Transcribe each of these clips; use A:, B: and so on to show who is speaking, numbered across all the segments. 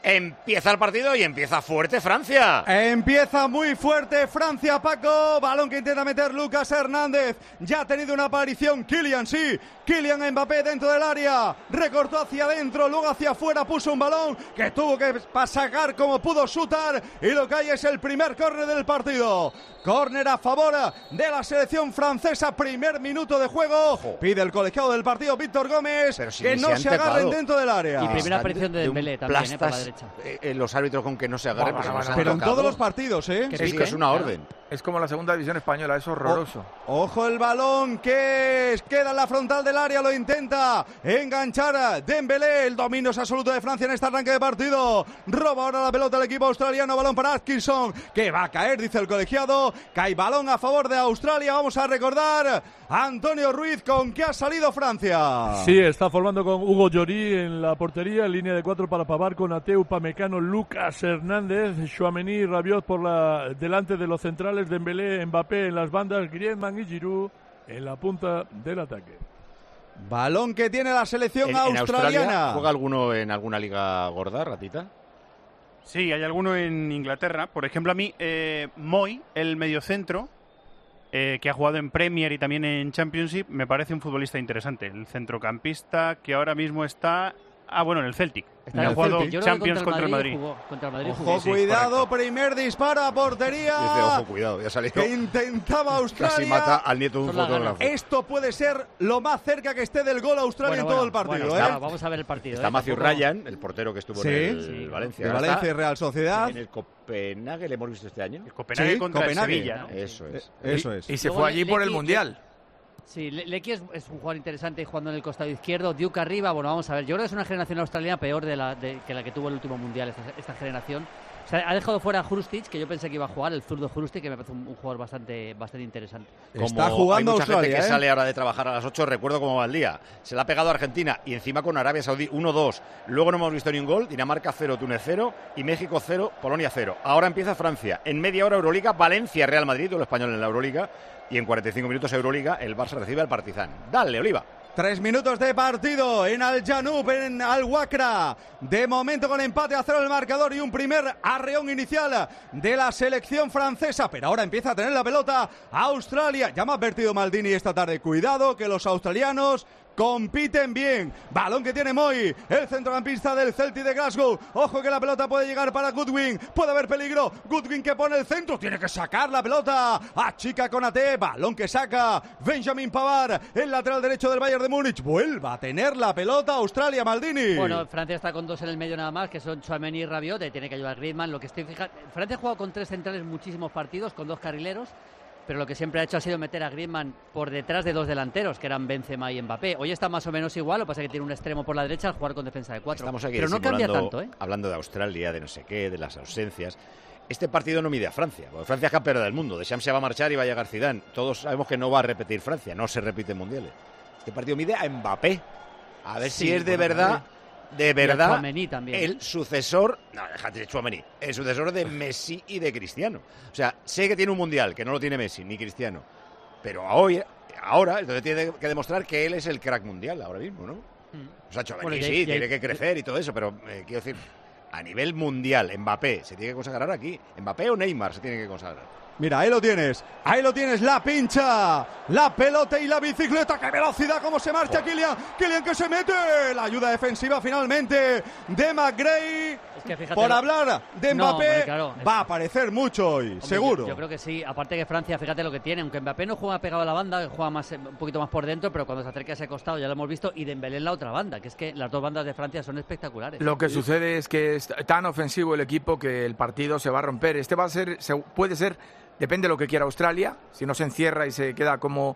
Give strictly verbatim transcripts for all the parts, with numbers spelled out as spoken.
A: Empieza el partido y empieza fuerte Francia.
B: Empieza muy fuerte Francia, Paco. Balón que intenta meter Lucas Hernández. Ya ha tenido una aparición Kylian, sí. Kylian Mbappé dentro del área. Recortó hacia adentro, luego hacia afuera. Puso un balón que tuvo que sacar como pudo Sutar. Y lo que hay es el primer córner del partido. Córner a favor de la selección francesa. Primer minuto de juego. Ojo. Pide el colegiado del partido, Víctor Gómez, si que no se, se agarren dentro del área.
C: Y primera aparición de Dembélé también, eh, por la derecha.
A: Eh, los árbitros con que no se agarren.
B: Bueno, bueno, pero en todos los partidos, ¿eh?
A: Que sí, que es una orden.
D: Es como la segunda división española, es horroroso.
B: O, ojo el balón que queda en la frontal del área, lo intenta enganchar Dembélé. El dominio es absoluto de Francia en este arranque de partido. Roba ahora la pelota el equipo australiano, balón para Atkinson, que va a caer, dice el colegiado. Cae balón a favor de Australia. Vamos a recordar a Antonio Ruiz con que ha salido Francia.
E: Sí, está formando con Hugo Lloris en la portería, en línea de cuatro para Pavard con Ateu, Upamecano, Lucas Hernández, Tchouaméni, Rabiot por la delante de los centrales, Dembélé, Mbappé en las bandas, Griezmann y Giroud en la punta del ataque.
B: Balón que tiene la selección
A: ¿En,
B: australiana.
A: ¿En Australia juega alguno en alguna liga gorda, Ratita?
F: Sí, hay alguno en Inglaterra. Por ejemplo, a mí, eh, Moy, el mediocentro, eh, que ha jugado en Premier y también en Championship, me parece un futbolista interesante. El centrocampista que ahora mismo está... Ah, bueno, en el Celtic.
C: Está
F: ha jugado Champions contra el Madrid.
C: Jugó, contra el Madrid
B: ojo,
C: jugó.
B: sí, cuidado, sí, primer disparo a portería.
A: Dice, ojo, cuidado, ya salió.
B: Que intentaba Australia.
A: Casi mata al nieto de un fotógrafo.
B: Esto puede ser lo más cerca que esté del gol a Australia
C: bueno,
B: en todo
C: bueno,
B: el partido.
C: Bueno,
B: ¿eh?
C: está, vamos a ver el partido.
A: Está
C: ¿eh?
A: Matthew
C: Tampoco...
A: Ryan, el portero que estuvo
B: sí,
A: en el
B: sí,
A: Valencia.
B: De Valencia y Real Sociedad.
A: En el Copenhague le hemos visto este año.
F: El Copenhague
B: sí,
F: contra
B: Copenhague.
F: el Sevilla, ¿no?
A: Eso es.
B: Eh, eso es.
D: Y, y se
C: Luego
D: fue allí
C: Le-
D: por el
C: Lecky,
D: Mundial.
C: Sí, Le- Lecky es, es un jugador interesante jugando en el costado izquierdo. Duke arriba, bueno, vamos a ver. Yo creo que es una generación australiana peor de la, de, que la que tuvo el último Mundial, esta, esta generación. O sea, ha dejado fuera a Hrustic, que yo pensé que iba a jugar, el zurdo Hrustic, que me parece un, un jugador bastante, bastante interesante.
A: Como
B: está jugando
A: hay mucha
B: Australia,
A: gente que
B: ¿eh?
A: sale ahora de trabajar a las ocho, recuerdo cómo va el día. Se la ha pegado a Argentina y encima con Arabia Saudí uno dos. Luego no hemos visto ni un gol. Dinamarca cero, Túnez cero y México cero, Polonia cero. Ahora empieza Francia. En media hora Euroliga, Valencia, Real Madrid, el español en la Euroliga. Y en cuarenta y cinco minutos Euroliga, el Barça recibe al Partizan. Dale, Oliva.
B: Tres minutos de partido en Al Janub, en Al Wakra. De momento con empate a cero el marcador y un primer arreón inicial de la selección francesa. Pero ahora empieza a tener la pelota Australia. Ya me ha advertido Maldini esta tarde. Cuidado que los australianos compiten bien. Balón que tiene Moy, el centrocampista del Celtic de Glasgow. Ojo que la pelota puede llegar para Goodwin. Puede haber peligro. Goodwin que pone el centro. Tiene que sacar la pelota. Achica con A T. Balón que saca Benjamin Pavard, el lateral derecho del Bayern de Múnich. Vuelva a tener la pelota Australia, Maldini.
C: Bueno, Francia está con dos en el medio nada más, que son Tchouaméni y Rabiot. Tiene que ayudar Griezmann. Lo que estoy fijando, Francia ha jugado con tres centrales muchísimos partidos, con dos carrileros. Pero lo que siempre ha hecho ha sido meter a Griezmann por detrás de dos delanteros, que eran Benzema y Mbappé. Hoy está más o menos igual, lo que pasa es que tiene un extremo por la derecha al jugar con defensa de cuatro.
A: Estamos aquí
C: pero no cambia tanto, ¿eh?
A: Hablando de Australia, de no sé qué, de las ausencias. Este partido no mide a Francia, porque Francia es campeona del mundo. Deschamps se va a marchar y va a llegar Zidane. Todos sabemos que no va a repetir Francia, no se repiten mundiales. Este partido mide a Mbappé. A ver
C: Sí,
A: si es de
C: bueno,
A: verdad... De verdad,
C: Tchouaméni también.
A: el sucesor, no, déjate de Tchouaméni, el sucesor de Messi y de Cristiano. O sea, sé que tiene un mundial, que no lo tiene Messi ni Cristiano, pero hoy, ahora, entonces tiene que demostrar que él es el crack mundial ahora mismo, ¿no?
C: Mm.
A: O sea, Tchouaméni
C: Bueno, y-
A: sí,
C: y-
A: tiene que crecer y todo eso, pero eh, quiero decir, a nivel mundial, Mbappé se tiene que consagrar aquí. Mbappé o Neymar se tiene que consagrar.
B: Mira, ahí lo tienes, ahí lo tienes, la pincha, la pelota y la bicicleta, qué velocidad, cómo se marcha oh. Kylian, Kylian que se mete, la ayuda defensiva finalmente de McGray,
C: Es que fíjate,
B: por hablar de
C: No,
B: Mbappé,
C: hombre, claro, es-
B: va a aparecer mucho hoy,
C: Hombre,
B: seguro.
C: Yo, yo creo que sí, aparte que Francia, fíjate lo que tiene, aunque Mbappé no juega pegado a la banda, juega más, un poquito más por dentro, pero cuando se acerca a ese costado ya lo hemos visto, y Dembélé en la otra banda, que es que las dos bandas de Francia son espectaculares.
D: Lo que sucede es que es tan ofensivo el equipo que el partido se va a romper. Este va a ser, se, puede ser, depende de lo que quiera Australia, si no se encierra y se queda como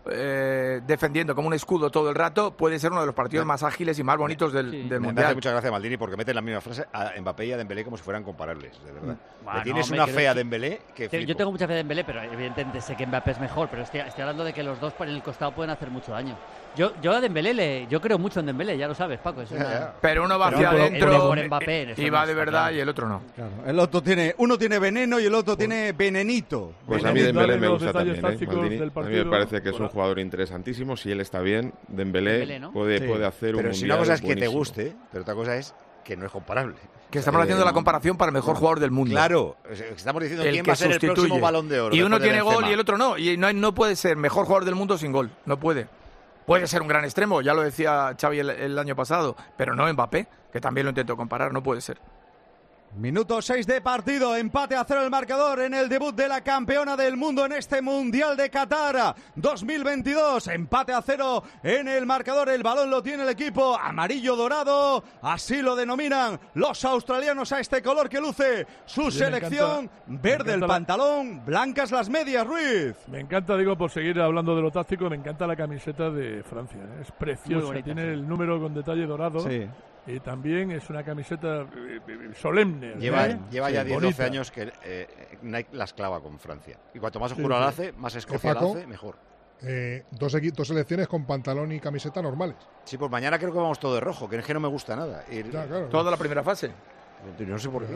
D: eh, defendiendo como un escudo todo el rato, puede ser uno de los partidos más ágiles y más bonitos del,
C: Sí.
D: del
A: Me
D: Mundial.
A: hace mucha gracia Maldini porque mete la misma frase a Mbappé y a Dembélé como si fueran comparables, de verdad.
C: Bueno,
A: Le tienes
C: hombre,
A: una
C: que
A: fe a
C: sí.
A: Dembélé que
C: Te-
A: flipo.
C: Yo tengo mucha fe de Dembélé, pero evidentemente sé que Mbappé es mejor, pero estoy, estoy hablando de que los dos por el costado pueden hacer mucho daño. Yo, yo a Dembélé, le, yo creo mucho en Dembélé, ya lo sabes, Paco. Es una...
A: Ya, ya.
D: Pero uno va
C: Pero
D: hacia
C: por-
D: adentro
C: por Mbappé, eso
D: y
C: no
D: va
C: está
D: de verdad
C: claro.
D: y el otro no.
B: Claro, el otro tiene, uno tiene veneno y el otro tiene venenito.
G: Pues a mí
E: Venenito.
G: Dembélé me
E: Los
G: gusta
E: detalles
G: también, ¿eh,
E: tácticos
G: Maldini?
E: del
G: A mí me
E: partido.
G: parece que es un
E: Bueno.
G: jugador interesantísimo. Si él está bien, Dembélé,
C: Dembélé, ¿no?
G: puede,
B: Sí.
G: puede hacer un
A: Pero
G: mundial
A: si una cosa es que te
G: buenísimo.
A: guste, pero otra cosa es que no es comparable.
D: Que estamos
A: Eh,
D: haciendo la comparación para el mejor jugador del mundo.
A: Claro, estamos diciendo
D: El
A: quién
D: que
A: va a ser el
D: sustituye.
A: próximo Balón de Oro.
D: Y uno
A: después de
D: tiene gol
A: Benzema.
D: y el otro no. Y no, hay- no puede ser mejor jugador del mundo sin gol. No puede. Puede ser un gran extremo, ya lo decía Xavi el, el año pasado, pero no Mbappé, que también lo intento comparar, no puede ser.
B: Minuto seis de partido, empate a cero el marcador en el debut de la campeona del mundo en este Mundial de Qatar dos mil veintidós. Empate a cero en el marcador, el balón lo tiene el equipo amarillo-dorado, así lo denominan los australianos a este color que luce su
E: Sí, me
B: selección,
E: encanta- me
B: verde el
E: encanta la-
B: pantalón, blancas las medias, Ruiz.
E: Me encanta, digo, por seguir hablando de lo táctico, me encanta la camiseta de Francia. ¿eh? Es
C: Muy
E: preciosa,
C: bonita,
E: tiene
C: sí.
E: el número con detalle dorado.
B: Sí.
E: Y también es una camiseta eh, eh, solemne.
A: Lleva,
E: ¿eh?
A: lleva
E: Sí,
A: ya diez,
E: bonita.
A: doce años que eh, Nike las clava con Francia. Y cuanto más
E: Sí,
A: oscura la
E: sí.
A: hace, más escocida la
G: Paco?
A: hace, mejor.
G: Eh, dos, equi- dos selecciones con pantalón y camiseta normales.
A: Sí, pues mañana creo que vamos todo de rojo, que es que no me gusta nada. Y-
G: Ya, claro.
D: Toda la primera fase.
A: No sé por qué.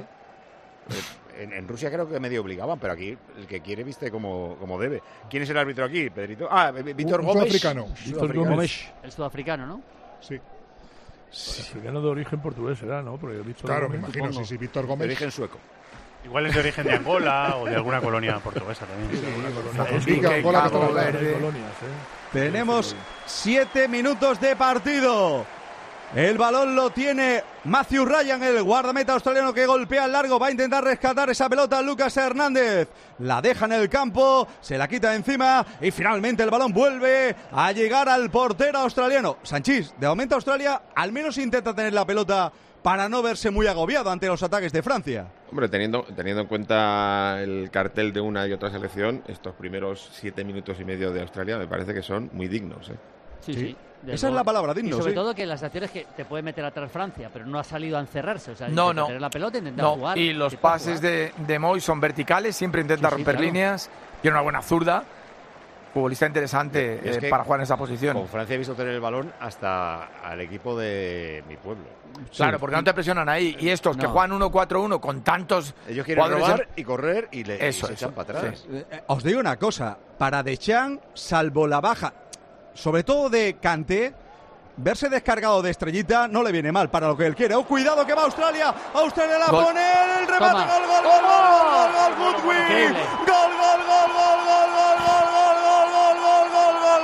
A: Eh, En, en Rusia creo que medio obligaban, pero aquí el que quiere viste como, como debe. ¿Quién es el árbitro aquí, Pedrito? Ah, V- Víctor
G: Un- un
A: Gómez.
G: sudafricano.
E: Víctor Gómez.
C: El sudafricano, ¿no?
G: Sí,
E: Africano de origen portugués será, ¿no? Porque he visto
G: claro, me
E: Gómez,
G: imagino.
E: supongo.
G: Sí, sí, Víctor
A: De
G: Gómez.
A: origen sueco.
F: Igual es de origen de Angola o de alguna colonia portuguesa también.
G: Mozambique,
D: Enrique,
G: Angola, que
D: Cabo
G: está al lado.
D: Verde.
E: Hay colonias, ¿eh?
B: Tenemos siete minutos de partido. El balón lo tiene Matthew Ryan, el guardameta australiano que golpea al largo. Va a intentar rescatar esa pelota Lucas Hernández. La deja en el campo, se la quita de encima y finalmente el balón vuelve a llegar al portero australiano. Sanchís, de momento Australia al menos intenta tener la pelota para no verse muy agobiado ante los ataques de Francia.
H: Hombre, teniendo, teniendo en cuenta el cartel de una y otra selección, estos primeros siete minutos y medio de Australia me parece que son muy dignos. ¿eh?
C: Sí, sí. Del
B: Esa es
C: gol.
B: la palabra,
C: Y
B: digno,
C: sobre
B: sí.
C: todo que las acciones que te puede meter atrás Francia, pero no ha salido a encerrarse. O sea,
D: No,
C: intenta
D: no.
C: tener la pelota, intentar
D: No,
C: jugar.
D: y los
C: intentar
D: pases
C: jugar.
D: de, de Moy son verticales, siempre intenta
C: Sí, sí,
D: romper
C: claro.
D: líneas, tiene una buena zurda, futbolista interesante
A: Es
D: eh,
A: que
D: para jugar en esa posición.
A: Con Francia he visto tener el balón hasta al equipo de mi pueblo.
D: Claro, porque no te presionan ahí. Y estos que
A: No.
D: juegan uno cuatro uno con tantos
A: Ellos quieren
D: jugadores
A: robar
D: en-
A: y correr y, le, y
D: Eso,
A: se echan
D: eso,
A: para atrás.
B: Eh, eh, Os digo una cosa, para Deschamps, salvo la baja, sobre todo de Kanté, verse descargado de estrellita no le viene mal para lo que él quiere. ¡Oh, cuidado que va Australia! ¡Australia la
D: Gol.
B: pone! ¡El remate!
C: Toma.
B: ¡Gol, gol, gol, gol, gol, gol! ¡Goodwin!
C: Increíble.
B: ¡Gol, gol, gol, gol, gol, gol, gol, gol, gol, gol, gol, gol, gol!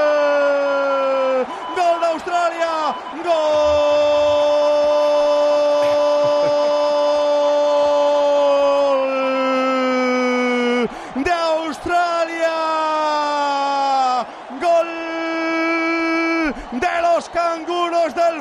B: ¡Gol de Australia! ¡Gol de Australia! ¡Gol de los canguros del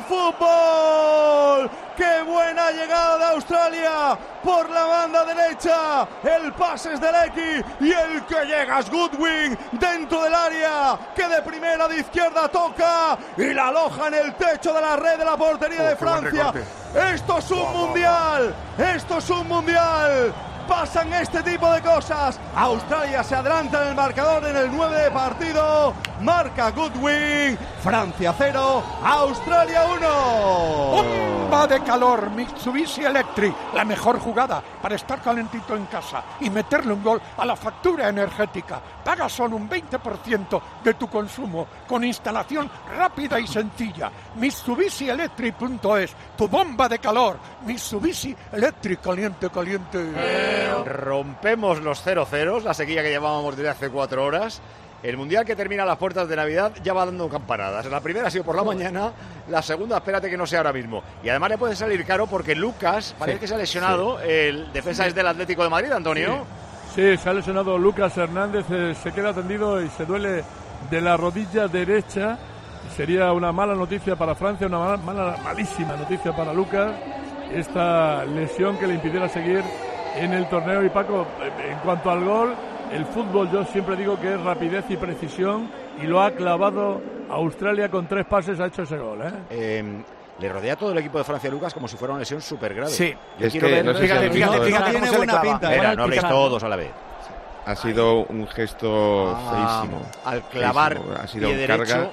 B: fútbol! ¡Qué buena llegada de Australia! Por la banda derecha, el pase es del X y el que llega es Goodwin dentro del área, que de primera de izquierda toca y la aloja en el techo de la red de la portería de
D: qué buen
B: Francia.
D: recorte.
B: Esto es un mundial, esto es un mundial. Pasan este tipo de cosas. Australia se adelanta en el marcador en el nueve de partido. Marca Goodwin. Francia cero, Australia uno.
I: Bomba de calor, Mitsubishi Electric, la mejor jugada para estar calentito en casa y meterle un gol a la factura energética. Paga solo un veinte por ciento de tu consumo con instalación rápida y sencilla. Mitsubishi Electric punto es, tu bomba de calor. Mitsubishi Electric, caliente, caliente.
A: Rompemos los cero ceros, la sequía que llevábamos desde hace cuatro horas. El Mundial que termina a las puertas de Navidad ya va dando campanadas. La primera ha sido por la mañana, la segunda espérate que no sea ahora mismo. Y además le puede salir caro porque Lucas parece
D: Sí,
A: que se ha lesionado. El defensa es del Atlético de Madrid, Antonio.
E: Sí, se ha lesionado Lucas Hernández, eh, se queda tendido y se duele de la rodilla derecha. Sería una mala noticia para Francia, una mala, mala, malísima noticia para Lucas. Esta lesión que le impidiera seguir en el torneo. Y Paco, en cuanto al gol, el fútbol yo siempre digo que es rapidez y precisión y lo ha clavado Australia con tres pases, ha hecho ese gol, ¿eh?
A: Eh, le rodea todo el equipo de Francia Lucas como si fuera una lesión súper grave.
D: Sí.
A: Yo
H: Es
A: quiero
H: que
A: ver,
H: no sé si
D: Fíjate,
H: habéis
D: fíjate,
H: visto,
D: fíjate
B: Tiene
D: cómo se le
B: buena
D: clava.
B: pinta,
A: Espera, no habléis
C: Picante.
A: todos a la vez.
H: ha sido un gesto
A: Ah,
H: feísimo.
A: al clavar
H: feísimo. Ha sido
A: pie
H: un carga,
A: derecho,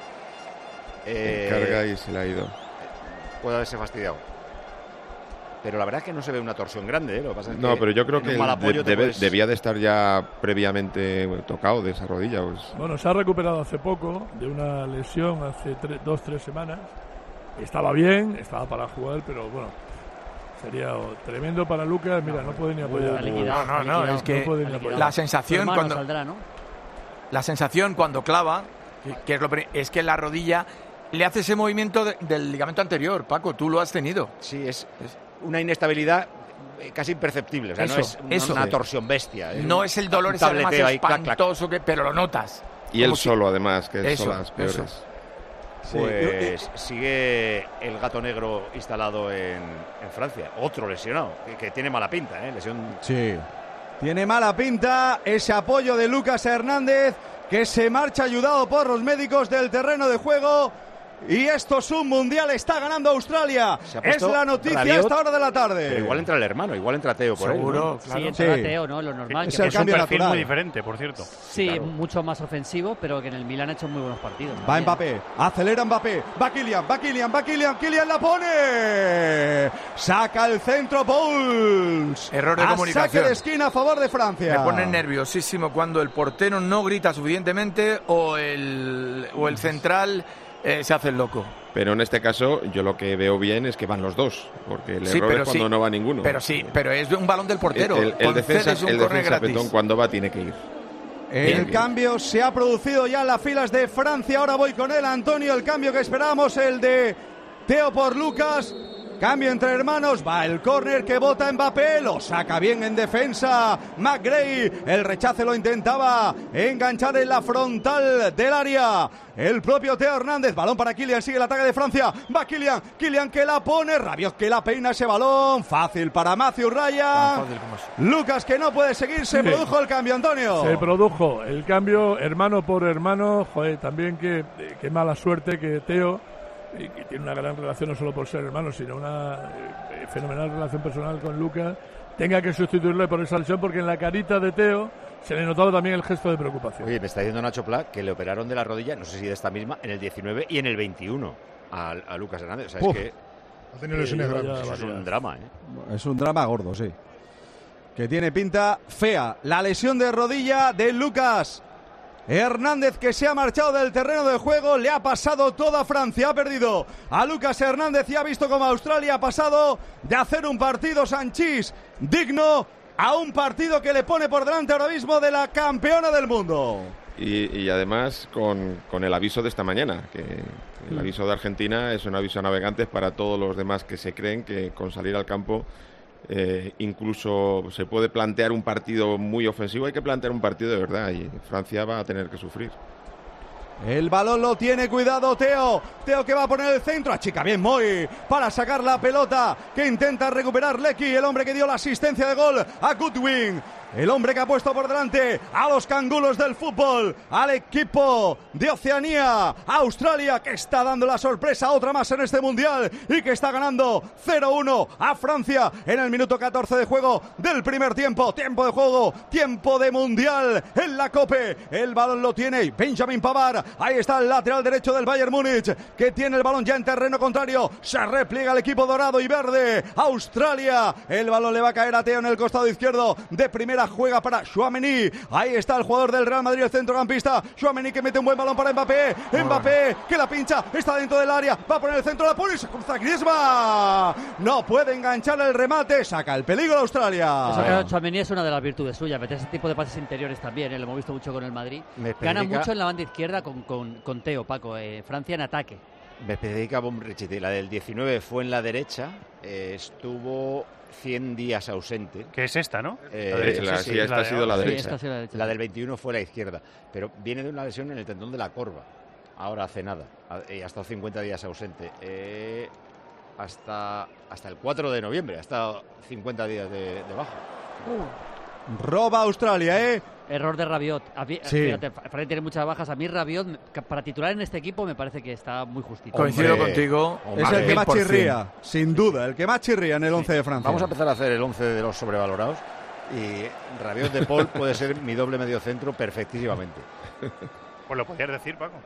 A: eh,
H: un carga y se le ha ido.
A: puede haberse fastidiado. Pero la verdad es que no se ve una torsión grande, ¿eh? Lo que pasa es
H: No,
A: que
H: pero yo creo
A: en
H: que
A: un mal
H: de-
A: apoyo te
H: debe-
A: puedes-
H: debía de estar ya previamente bueno, tocado de esa rodilla. Pues.
E: Bueno, se ha recuperado hace poco de una lesión hace tre- dos, tres semanas estaba bien, estaba para jugar, pero bueno, sería oh, tremendo para Lucas. Mira, no puede ni apoyar.
D: No, no, no, es que
E: no puede ni apoyar.
D: la sensación cuando
C: saldrá, ¿no?
D: la sensación cuando clava, que, que es, lo, es que la rodilla le hace ese movimiento de, del ligamento anterior. Paco, tú lo has tenido.
A: Sí, es, es una inestabilidad casi imperceptible, o sea,
D: eso,
A: no es una,
D: eso.
A: una torsión bestia. Es
D: no
A: un,
D: es el dolor ese más
A: ahí, clac,
D: espantoso, clac. Que, pero lo notas.
H: Y él
D: Como
H: solo, si... además, que
D: eso,
H: son las peores.
D: Eso.
A: Pues sí. Sigue el gato negro instalado en, en Francia. Otro lesionado, que, que tiene mala pinta, ¿eh? Lesión.
B: Sí, tiene mala pinta ese apoyo de Lucas Hernández, que se marcha ayudado por los médicos del terreno de juego. Y esto es un mundial, está ganando Australia. Es la noticia Rabiot, a esta hora de la tarde.
A: Pero igual entra el hermano, igual entra Teo por
C: Seguro,
A: ahí, ¿no?
C: Claro. Sí, entra sí. Teo, ¿no? Lo normal.
F: Es,
C: que
F: es un perfil natural. Muy diferente, por cierto.
C: Sí, claro. Mucho más ofensivo, pero que en el Milan ha hecho muy buenos partidos.
B: Va Mbappé, acelera Mbappé, va Kylian, va Kylian, va Kylian, Kylian la pone. Saca el centro Pouls.
D: Error de
B: a
D: comunicación.
B: Saque de esquina a favor de Francia.
D: Me pone nerviosísimo cuando el portero no grita suficientemente o el, o el central eh, se hace el loco.
H: Pero en este caso, yo lo que veo bien es que van los dos, porque el
D: sí,
H: error es cuando
D: sí,
H: no va ninguno.
D: Pero sí, pero es un balón del portero.
H: El, el, el defensa, el defensa Petón, cuando va tiene que ir.
B: El bien, cambio bien. Se ha producido ya en las filas de Francia. Ahora voy con él, Antonio. El cambio que esperábamos, el de Teo por Lucas. Cambio entre hermanos, va el córner que bota Mbappé, lo saca bien en defensa McGray, el rechace lo intentaba enganchar en la frontal del área, el propio Teo Hernández, balón para Kylian, sigue el ataque de Francia, va Kylian, Kylian que la pone, Rabiot que la peina ese balón, fácil para Matthew Ryan, Lucas que no puede seguir, se sí. produjo el cambio, Antonio.
E: Se produjo el cambio hermano por hermano, joder, también qué, qué mala suerte que Teo, y que tiene una gran relación no solo por ser hermanos, sino una eh, fenomenal relación personal con Lucas, tenga que sustituirle por esa lesión, porque en la carita de Teo se le notaba también el gesto de preocupación.
A: Oye, me está diciendo Nacho Pla que le operaron de la rodilla, no sé si de esta misma, en el diecinueve y en el veintiuno a, a Lucas Hernández. O sea,
G: Uf,
A: es que
G: ha tenido lesiones grandes.
A: Eso es un drama, ¿eh?
B: Es un drama gordo, sí. Que tiene pinta fea. La lesión de rodilla de Lucas Hernández, que se ha marchado del terreno de juego, le ha pasado toda Francia, ha perdido a Lucas Hernández y ha visto como Australia ha pasado de hacer un partido Sanchís digno a un partido que le pone por delante ahora mismo de la campeona del mundo.
H: Y, y además con, con el aviso de esta mañana, que el aviso de Argentina es un aviso a navegantes para todos los demás que se creen que con salir al campo Eh, incluso se puede plantear un partido muy ofensivo. Hay que plantear un partido de verdad y Francia va a tener que sufrir.
B: El balón lo tiene, cuidado Teo, Teo que va a poner el centro, achica bien Moy para sacar la pelota, que intenta recuperar Lecky, el hombre que dio la asistencia de gol a Goodwin. El hombre que ha puesto por delante a los canguros del fútbol, al equipo de Oceanía, Australia, que está dando la sorpresa, otra más en este mundial, y que está ganando cero uno a Francia en el minuto catorce de juego del primer tiempo. Tiempo de juego, tiempo de mundial en la Cope. El balón lo tiene Benjamin Pavard. Ahí está el lateral derecho del Bayern Múnich, que tiene el balón ya en terreno contrario. Se repliega el equipo dorado y verde. Australia, el balón le va a caer a Teo en el costado izquierdo de primera. Juega para Tchouaméni, ahí está el jugador del Real Madrid, el centrocampista Tchouaméni, que mete un buen balón para Mbappé, Mbappé que la pincha, está dentro del área, va a poner el centro, la pone y se cruza Griezmann, no puede enganchar el remate, saca el peligro a Australia.
C: Eso que Tchouaméni es una de las virtudes suyas, meter ese tipo de pases interiores también, ¿eh? Lo hemos visto mucho con el Madrid, gana mucho en la banda izquierda con, con, con Teo, Paco, eh, Francia en ataque.
A: Me especifica Bombrichiti, la del diecinueve fue en la derecha, eh, estuvo cien días ausente.
F: Que es esta, ¿no?
H: Eh, la derecha, la, sí, sí, esta, ha sido la derecha.
C: Sí, esta la derecha.
A: La del veintiuno fue la izquierda, pero viene de una lesión en el tendón de la corva. Ahora hace nada, ha, ha estado cincuenta días ausente. Eh, hasta, hasta el cuatro de noviembre, ha estado cincuenta días de, de baja.
B: Uh. Roba Australia, ¿eh?
C: Error de Rabiot. Mí, sí. Fíjate, Francia tiene muchas bajas. A mí Rabiot, para titular en este equipo, me parece que está muy justito.
D: Coincido hombre, contigo.
B: Es el que más chirría, sin duda, el que más chirría en el once sí. de Francia.
A: Vamos a empezar a hacer el once de los sobrevalorados. Y Rabiot de Paul puede ser mi doble medio centro perfectísimamente.
F: Pues lo podrías decir, Paco.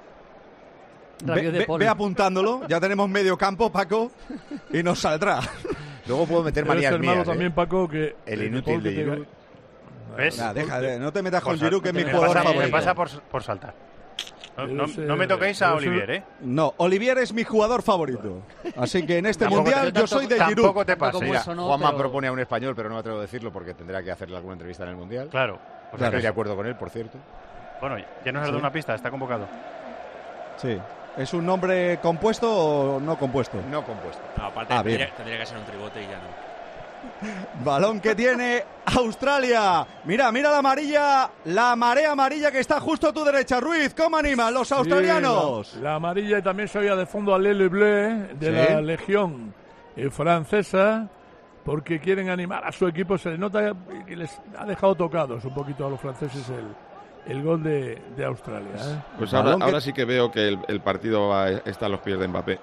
B: Ve, ve, ve apuntándolo, ya tenemos medio campo, Paco, y nos saldrá.
A: Luego puedo meter manías
E: mías.
A: hermano
E: ¿eh? También, Paco, que
A: el inútil de Giroud.
B: ¿Ves? Nah, deja, de, no te metas con
F: por
B: Giroud, que es mi
F: me
B: jugador
F: pasa,
B: favorito.
F: Me pasa por, por saltar. No, no, no me toquéis a Olivier, ¿eh?
B: No, Olivier es mi jugador favorito. Así que en este
F: Tampoco
B: mundial
F: te-
B: yo soy de Giroud.
F: Tampoco te pasa.
A: Mira,
C: eso no,
A: Juanma
C: pero-
A: propone a un español, pero no me atrevo a decirlo porque tendrá que hacerle alguna entrevista en el mundial.
F: Claro.
A: O sea, estoy de acuerdo con él, por cierto.
F: Bueno, ya nos has dado
B: Sí.
F: una pista, está convocado.
B: Sí. ¿Es un nombre compuesto o no compuesto?
A: No compuesto.
J: No, aparte
B: Ah, bien.
J: tendría, tendría que ser un tribote y ya no.
B: Balón que tiene Australia. Mira, mira la amarilla, la marea amarilla que está justo a tu derecha. Ruiz, ¿cómo animan los australianos?
E: Sí, la, la amarilla y también se oía de fondo a Lele Bleu de
B: Sí.
E: la Legión eh, francesa, porque quieren animar a su equipo. Se les nota que les ha dejado tocados un poquito a los franceses el, el gol de, de Australia. ¿eh?
H: Pues ahora,
B: Balón que-
H: ahora sí que veo que el, el partido va- está a los pies de Mbappé.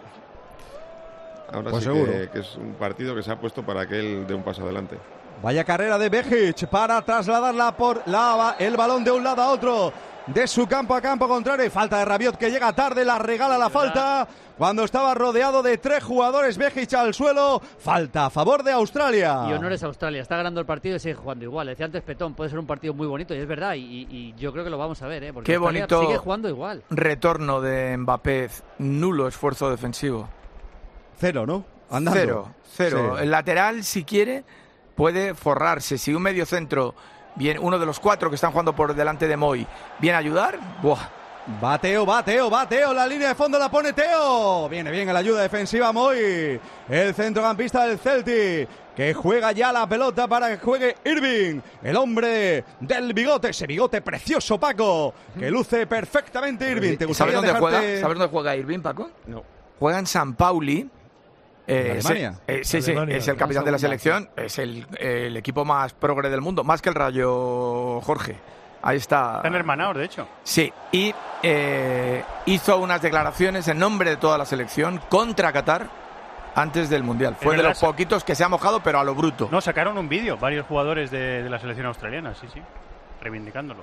H: Ahora
B: Pues
H: sí
B: seguro.
H: que, que es un partido que se ha puesto para que él dé un paso adelante.
B: Vaya carrera de Bejic para trasladarla por la, el balón de un lado a otro, de su campo a campo contrario. Falta de Rabiot que llega tarde, la regala la falta cuando estaba rodeado de tres jugadores. Bejic al suelo, falta a favor de Australia.
C: Y honores a Australia, está ganando el partido y sigue jugando igual. Decía antes Petón, puede ser un partido muy bonito y es verdad, y, y yo creo que lo vamos a ver, ¿eh? Porque
D: Qué
C: Australia
D: bonito
C: sigue jugando igual.
D: retorno de Mbappé, nulo esfuerzo defensivo.
B: Cero, ¿no? Andando.
D: Cero, cero.
B: Sí.
D: El lateral, si quiere, puede forrarse. Si un medio centro, bien, uno de los cuatro que están jugando por delante de Moy, viene a ayudar, ¡buah!
B: Va Teo, va Teo, va Teo, la línea de fondo la pone Teo. Viene bien en la ayuda defensiva Moy, el centrocampista del Celtic, que juega ya la pelota para que juegue Irving, el hombre del bigote, ese bigote precioso, Paco, que luce perfectamente Irving. ¿Te gustaría
D: ¿Sabes dónde,
B: dejarte-
D: juega? ¿Sabes dónde juega Irving, Paco?
A: No.
D: Juega en San Pauli.
B: ¿En Alemania?
D: se- eh, sí, sí,
E: Alemania.
D: es el capitán de la
C: Segunda.
D: selección, es el, el equipo más progre del mundo, más que el Rayo, Jorge. Ahí está.
F: Están hermanados, de hecho.
D: Sí, y eh, hizo unas declaraciones en nombre de toda la selección contra Qatar antes del Mundial. Fue de
F: verdad,
D: los
F: sa-
D: poquitos que se ha mojado, pero a lo bruto.
F: No, sacaron un vídeo, varios jugadores de, de la selección australiana, sí, sí, reivindicándolo.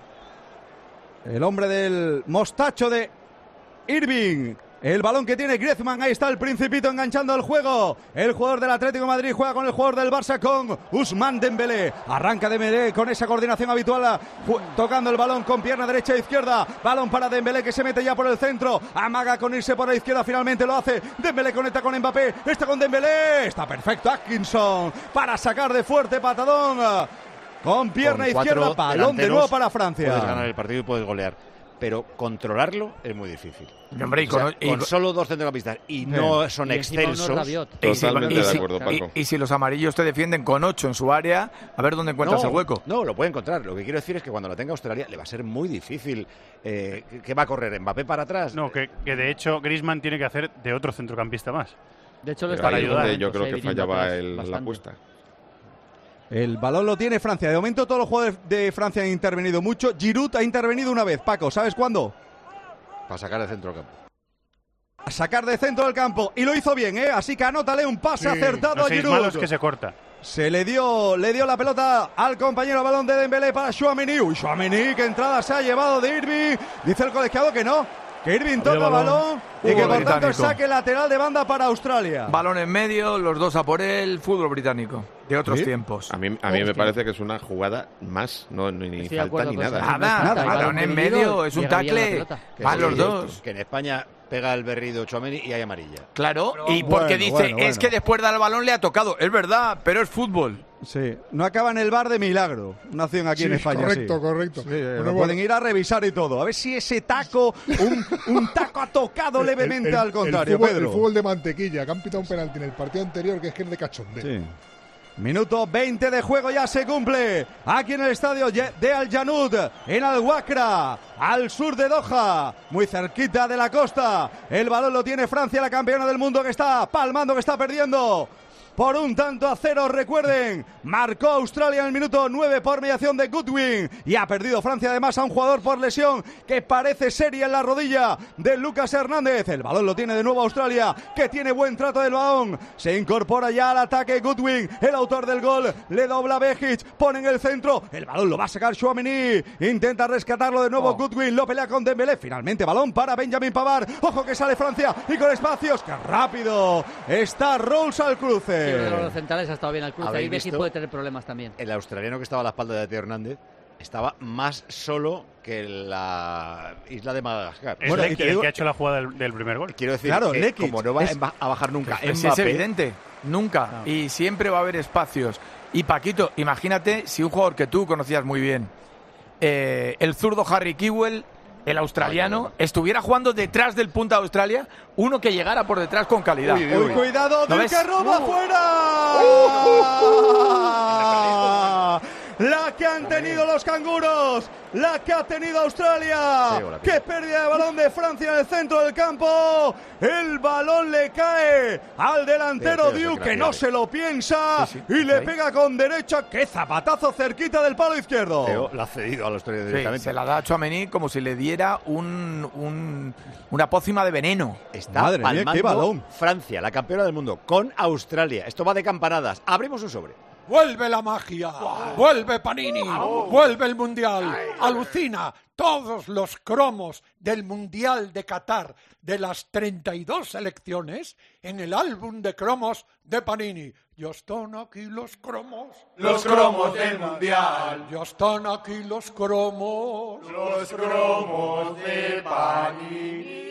B: El hombre del mostacho de Irving. El balón que tiene Griezmann, ahí está el Principito enganchando el juego. El jugador del Atlético de Madrid juega con el jugador del Barça, con Ousmane Dembélé. Arranca Dembélé con esa coordinación habitual, ju- tocando el balón con pierna derecha e izquierda. Balón para Dembélé que se mete ya por el centro. Amaga con irse por la izquierda, finalmente lo hace. Dembélé conecta con Mbappé, está con Dembélé. Está perfecto Atkinson para sacar de fuerte patadón. Con pierna
A: Con cuatro
B: izquierda, balón de
A: delanteros
B: nuevo para Francia.
A: Puedes ganar el partido y puedes golear. Pero controlarlo es muy difícil.
D: Hombre, y
A: O sea,
D: con- y
A: con
D: con-
A: solo dos centrocampistas y no son
C: Y encima unos
A: excelsos.
C: Rabiot.
D: Y si-
H: Totalmente
D: y
H: de
D: si-
H: acuerdo,
D: y-
H: Paco.
D: Y, si los amarillos te defienden con ocho en su área, a ver dónde encuentras
A: no,
D: el hueco.
A: No, lo puede encontrar. Lo que quiero decir es que cuando lo tenga Australia le va a ser muy difícil. Eh, ¿Qué va a correr? ¿Mbappé para atrás?
F: No, que, que de hecho Griezmann tiene que hacer de otro centrocampista más.
C: De hecho, lo
H: Pero
C: está
H: ahí es
C: ayudando,
H: donde yo
C: se
H: creo que
C: viniendo
H: fallaba
C: atrás
H: el- la
C: bastante.
H: apuesta.
B: El balón lo tiene Francia. De momento todos los jugadores de Francia han intervenido mucho. Giroud ha intervenido una vez. Paco, ¿sabes cuándo?
A: Para sacar el centro del campo.
B: A sacar de centro del campo. Y lo hizo bien, ¿eh? Así que anótale un pase
G: Sí,
B: acertado
F: No
B: a
F: seis
B: Giroud.
F: malos que se corta.
B: Se le dio, le dio la pelota al compañero balón de Dembélé para Tchouaméni. Uy, Tchouaméni, que entrada se ha llevado de Irving. Dice el colegiado que no, que Irving toca
E: balón.
B: balón y
D: Fútbol
B: que por tanto
D: británico.
B: saque lateral de banda para Australia.
D: Balón en medio, los dos a por él, fútbol británico, de otros
B: ¿Sí?
D: tiempos.
H: A mí, a mí me
C: Hostia.
H: parece que es una jugada más, no ni, ni
C: Estoy de
H: falta
C: acuerdo
H: ni
C: con
H: nada.
C: eso.
D: Nada,
B: nada,
D: nada,
B: nada.
D: balón en
C: Dividido,
D: medio, es un
C: llega bien la
D: tacle,
C: pelota.
A: Que
D: van
A: sí,
D: los
A: que-
D: dos.
A: Que en España pega el berrido Tchouaméni y hay amarilla.
D: Claro, y
B: Bueno,
D: porque dice,
B: bueno,
D: es
B: bueno.
D: que después de dar el balón le ha tocado. Es verdad, pero es fútbol.
B: Sí, no acaba en el bar de milagro. Una acción aquí
G: Sí,
B: en España.
G: correcto,
B: sí.
G: correcto.
B: Sí, eh,
G: Bueno,
B: lo
G: bueno.
B: pueden ir a revisar y todo. A ver si ese taco, un, un taco ha tocado levemente
G: El- el-
B: al contrario,
G: el fútbol,
B: Pedro.
G: El fútbol de mantequilla, que han pitado un penalti en el partido anterior, que es que es de cachondeo.
B: Sí. Minuto veinte de juego ya se cumple aquí en el estadio de Al Janud, en Al Wakra, al sur de Doha, muy cerquita de la costa. El balón lo tiene Francia, la campeona del mundo, que está palmando, que está perdiendo por un tanto a cero. Recuerden, marcó Australia en el minuto nueve por mediación de Goodwin y ha perdido Francia además a un jugador por lesión que parece seria en la rodilla de Lucas Hernández. El balón lo tiene de nuevo Australia, que tiene buen trato del balón. Se incorpora ya al ataque Goodwin, el autor del gol, le dobla Bejic, pone en el centro, el balón lo va a sacar Tchouaméni, intenta rescatarlo de nuevo
D: Oh.
B: Goodwin, lo pelea con Dembélé, finalmente balón para Benjamin Pavard. Ojo que sale Francia y con espacios, que rápido está Rolls al cruce.
C: Sí, uno de los centrales ha estado bien al cruce.
A: ¿Habéis
C: Ahí Bejic
A: visto?
C: puede tener problemas también.
A: El australiano que estaba a la espalda de Teo Hernández estaba más solo que la isla de Madagascar.
F: Es bueno, Lecky el que ha hecho la jugada del, del primer gol.
A: Quiero decir,
B: claro,
A: que
B: Lecky,
A: como no va
B: es,
A: a bajar nunca,
D: pues es evidente, nunca. No. Y siempre va a haber espacios. Y Paquito, imagínate si un jugador que tú conocías muy bien, eh, el zurdo Harry Kewell, el australiano, Ay, estuviera jugando detrás del punta de Australia, uno que llegara por detrás con calidad.
B: Uy, uy, uy. Cuidado,
D: ¿No
B: del
D: ves?
B: que roba
D: uh.
B: fuera. Uh. La que han tenido los canguros, la que ha tenido Australia. Sí, ¡qué pérdida de balón de Francia en el centro del campo! El balón le cae al delantero sí, sí, Diu, que no se lo piensa, sí, sí, y le ahí. pega con derecha. ¡Qué zapatazo cerquita del palo izquierdo!
A: Teo la ha cedido a los Australia directamente.
D: Sí, se la da a Tchouaméni como si le diera un, un, una pócima de veneno.
A: Está Madre mía, qué balón. Francia, la campeona del mundo, con Australia. Esto va de campanadas. Abrimos un sobre.
I: Vuelve la magia, wow. vuelve Panini, wow. vuelve el Mundial, ay, alucina todos los cromos del Mundial de Qatar de las treinta y dos selecciones en el álbum de cromos de Panini. Ya están aquí los cromos,
K: los cromos del Mundial.
I: Ya están aquí los cromos,
K: los cromos de Panini.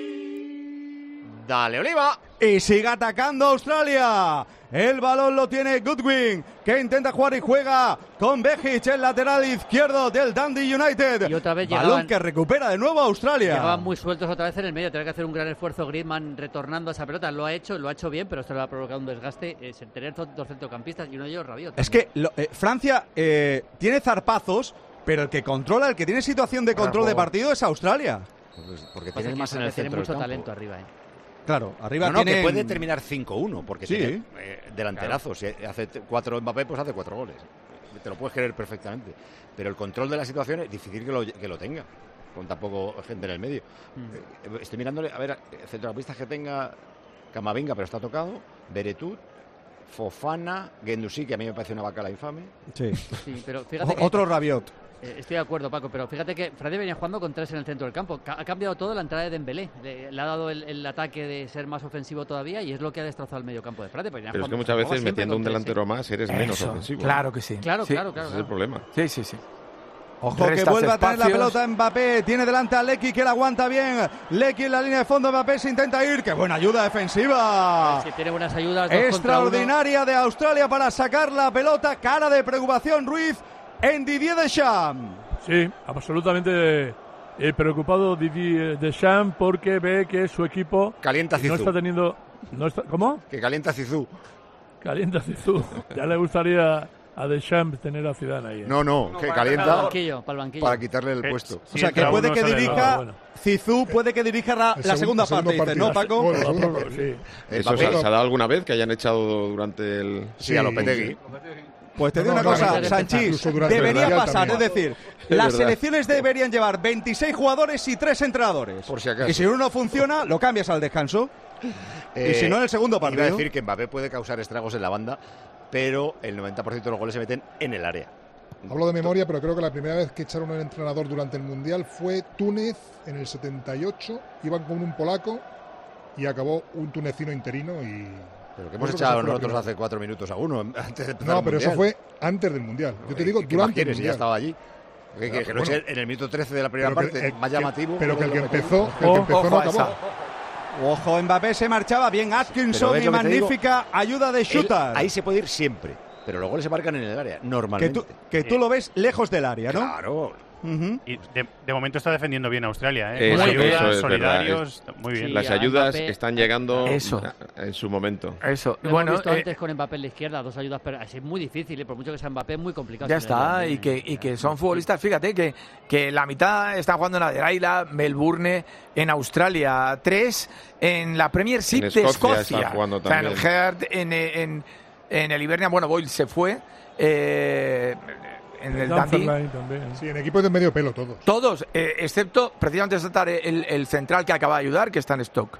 A: Dale, Oliva.
B: Y sigue atacando Australia. El balón lo tiene Goodwin, que intenta jugar y juega con Behic, el lateral izquierdo del Dundee United.
C: Y otra vez
B: balón
C: llegaban,
B: que recupera de nuevo Australia.
C: Llegaban muy sueltos otra vez en el medio. Tiene que hacer un gran esfuerzo Griezmann retornando a esa pelota. Lo ha hecho, lo ha hecho bien, pero esto le ha provocado un desgaste. Eh, tener dos centrocampistas y uno de ellos Rabiot.
B: Es que lo, eh, Francia eh, tiene zarpazos, pero el que controla, el que tiene situación de control de partido es Australia.
A: Pues porque tiene más en el centro
C: tiene mucho
A: del
C: talento arriba, ¿eh?
B: Claro, arriba
A: no, no,
B: tiene...
A: que puede terminar cinco uno, porque
B: sí.
A: tiene eh, delanterazos. Claro. Si hace cuatro Mbappé, pues hace cuatro goles. Te lo puedes creer perfectamente. Pero el control de la situación es difícil que lo, que lo tenga, con tan poco gente en el medio. Mm. Eh, estoy mirándole, a ver, centrocampistas que tenga Camavinga, pero está tocado, Beretut, Fofana, Guendouzi, que a mí me parece una bacala infame.
B: Sí,
C: sí pero fíjate
B: o,
C: que...
B: Otro Rabiot.
C: Estoy de acuerdo, Paco, pero fíjate que Francia venía jugando con tres en el centro del campo. Ha cambiado todo la entrada de Dembélé. Le, le ha dado el, el ataque de ser más ofensivo todavía y es lo que ha destrozado el medio campo de Francia.
H: Pero es que muchas veces metiendo un delantero
C: tres, ¿eh?
H: más eres
D: Eso,
H: menos ofensivo.
D: Claro que sí.
C: Claro,
D: sí,
C: claro, claro.
H: Ese
C: claro.
H: es el problema.
D: Sí, sí, sí.
B: Ojo que vuelve a tener la pelota Mbappé, tiene delante a Lecky que la aguanta bien. Lecky en la línea de fondo, Mbappé se intenta ir. ¡Qué buena ayuda defensiva!
C: Sí, tiene buenas ayudas.
B: Extraordinaria de Australia para sacar la pelota. Cara de preocupación Ruiz en Didier Deschamps.
E: Sí, absolutamente eh, preocupado Didier Deschamps porque ve que su equipo
A: calienta Zizou.
E: No está teniendo... No está, ¿Cómo?
A: Que calienta Zizou.
E: Calienta Zizou. Ya le gustaría a Deschamps tener a Zidane ahí. ¿eh?
A: No, no, no, que calienta
C: para el banquillo, para, el banquillo.
A: para quitarle el puesto.
B: Sí, o sea, que puede que dirija... Bueno. Zizou puede que dirija la, la segunda parte, dice, ¿no, Paco?
G: Bueno,
E: sí.
H: ¿Eso se, se ha dado alguna vez que hayan echado durante el...?
A: Sí, sí a Lopetegui.
B: Pues te digo
G: no,
B: una
G: no,
B: cosa,
G: no,
B: Sanchís,
G: durante
B: debería
G: el
B: pasar,
G: también.
B: es decir,
H: Es
B: las
H: verdad.
B: selecciones deberían llevar veintiséis jugadores y tres entrenadores.
A: Por si acaso.
B: Y si uno funciona, lo cambias al descanso.
A: Eh,
B: y si no, en el segundo partido.
A: Iba a decir que Mbappé puede causar estragos en la banda, pero el noventa por ciento de los goles se meten en el área.
G: Hablo de memoria, pero creo que la primera vez que echaron un entrenador durante el Mundial fue Túnez en el setenta y ocho. Iban con un polaco y acabó un tunecino interino y...
A: Pero que hemos echado nosotros hace cuatro minutos a uno antes de empezar.
G: No, pero eso fue antes del Mundial. Yo te digo,
A: ¿qué
G: durante el
A: Mundial. Ya estaba allí. Que, que, que no bueno, en el minuto trece de la primera parte,
G: que,
A: más llamativo.
G: Pero que el que empezó, que el que empezó no acabó.
B: Ojo, Mbappé se marchaba bien, Atkinson y magnífica ayuda de Shooter.
A: Ahí se puede ir siempre, pero los goles se marcan en el área, normalmente.
B: Que tú, que tú lo ves lejos del área, ¿no?
A: Claro.
B: Uh-huh.
F: Y de, de momento está defendiendo bien Australia, ¿eh?
H: Eso,
F: Con ayudas,
H: eso es
F: solidarios,
H: verdad.
F: muy bien.
H: Sí, las ayudas Mbappé, están llegando
D: eso.
H: en su momento.
D: Eso.
C: Lo
D: bueno,
C: hemos visto
D: eh,
C: antes con Mbappé en la izquierda, dos ayudas, pero es muy difícil, ¿eh? Por mucho que sea Mbappé, es muy complicado.
D: Ya está, y que, y que son futbolistas, fíjate, que, que la mitad están jugando en Adelaide, Melbourne, en Australia, tres en la Premiership
H: en
D: de
H: Escocia.
D: Escocia.
H: Jugando
D: o sea, en
H: también.
D: el Heart, en, en, en el Hibernia, bueno, Boyle se fue. Eh, en el Dundee.
E: También.
G: Sí, en equipos de medio pelo todos.
D: Todos, eh, excepto precisamente esta el, el central que acaba de ayudar, que está en stock.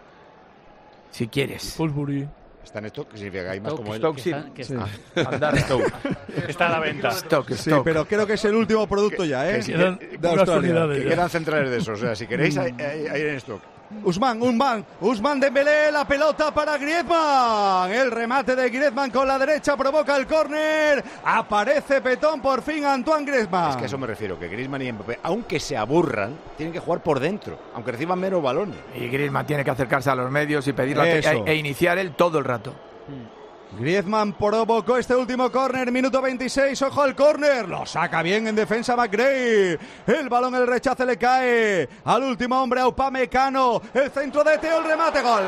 D: Si quieres.
E: Salisbury.
A: Está en stock, que significa que hay más
C: Stoke,
A: como él.
D: Stoke, sí.
C: Que está, que
D: Sí. Andar Stoke.
F: Está a la venta.
D: Stoke,
B: Sí,
D: Stoke.
B: pero creo que es el último producto ya, ¿eh?
A: que si
B: de
E: Quedan pocas
B: Australia.
E: unidades
A: Que
E: ya.
A: quedan centrales de esos, o sea, si queréis, hay, hay, hay en stock.
B: Usman, Usman, Usman Dembélé, la pelota para Griezmann. El remate de Griezmann con la derecha provoca el córner. Aparece Petón, por fin Antoine Griezmann.
A: Es que a eso me refiero, que Griezmann y Mbappé, aunque se aburran, tienen que jugar por dentro, aunque reciban menos balones.
D: Y Griezmann tiene que acercarse a los medios y pedirlo e, e iniciar él todo el rato.
B: Griezmann provocó este último córner, minuto veintiséis, ojo al córner, lo saca bien en defensa McGray, el balón, el rechace le cae al último hombre, a Upamecano, el centro de Teo, el remate, gol,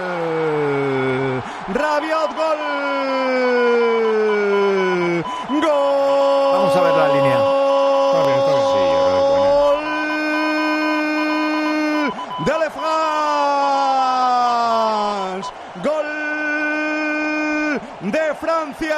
B: Rabiot, gol, gol.
D: Vamos a ver la línea.
B: Gol de Le France, gol de Francia,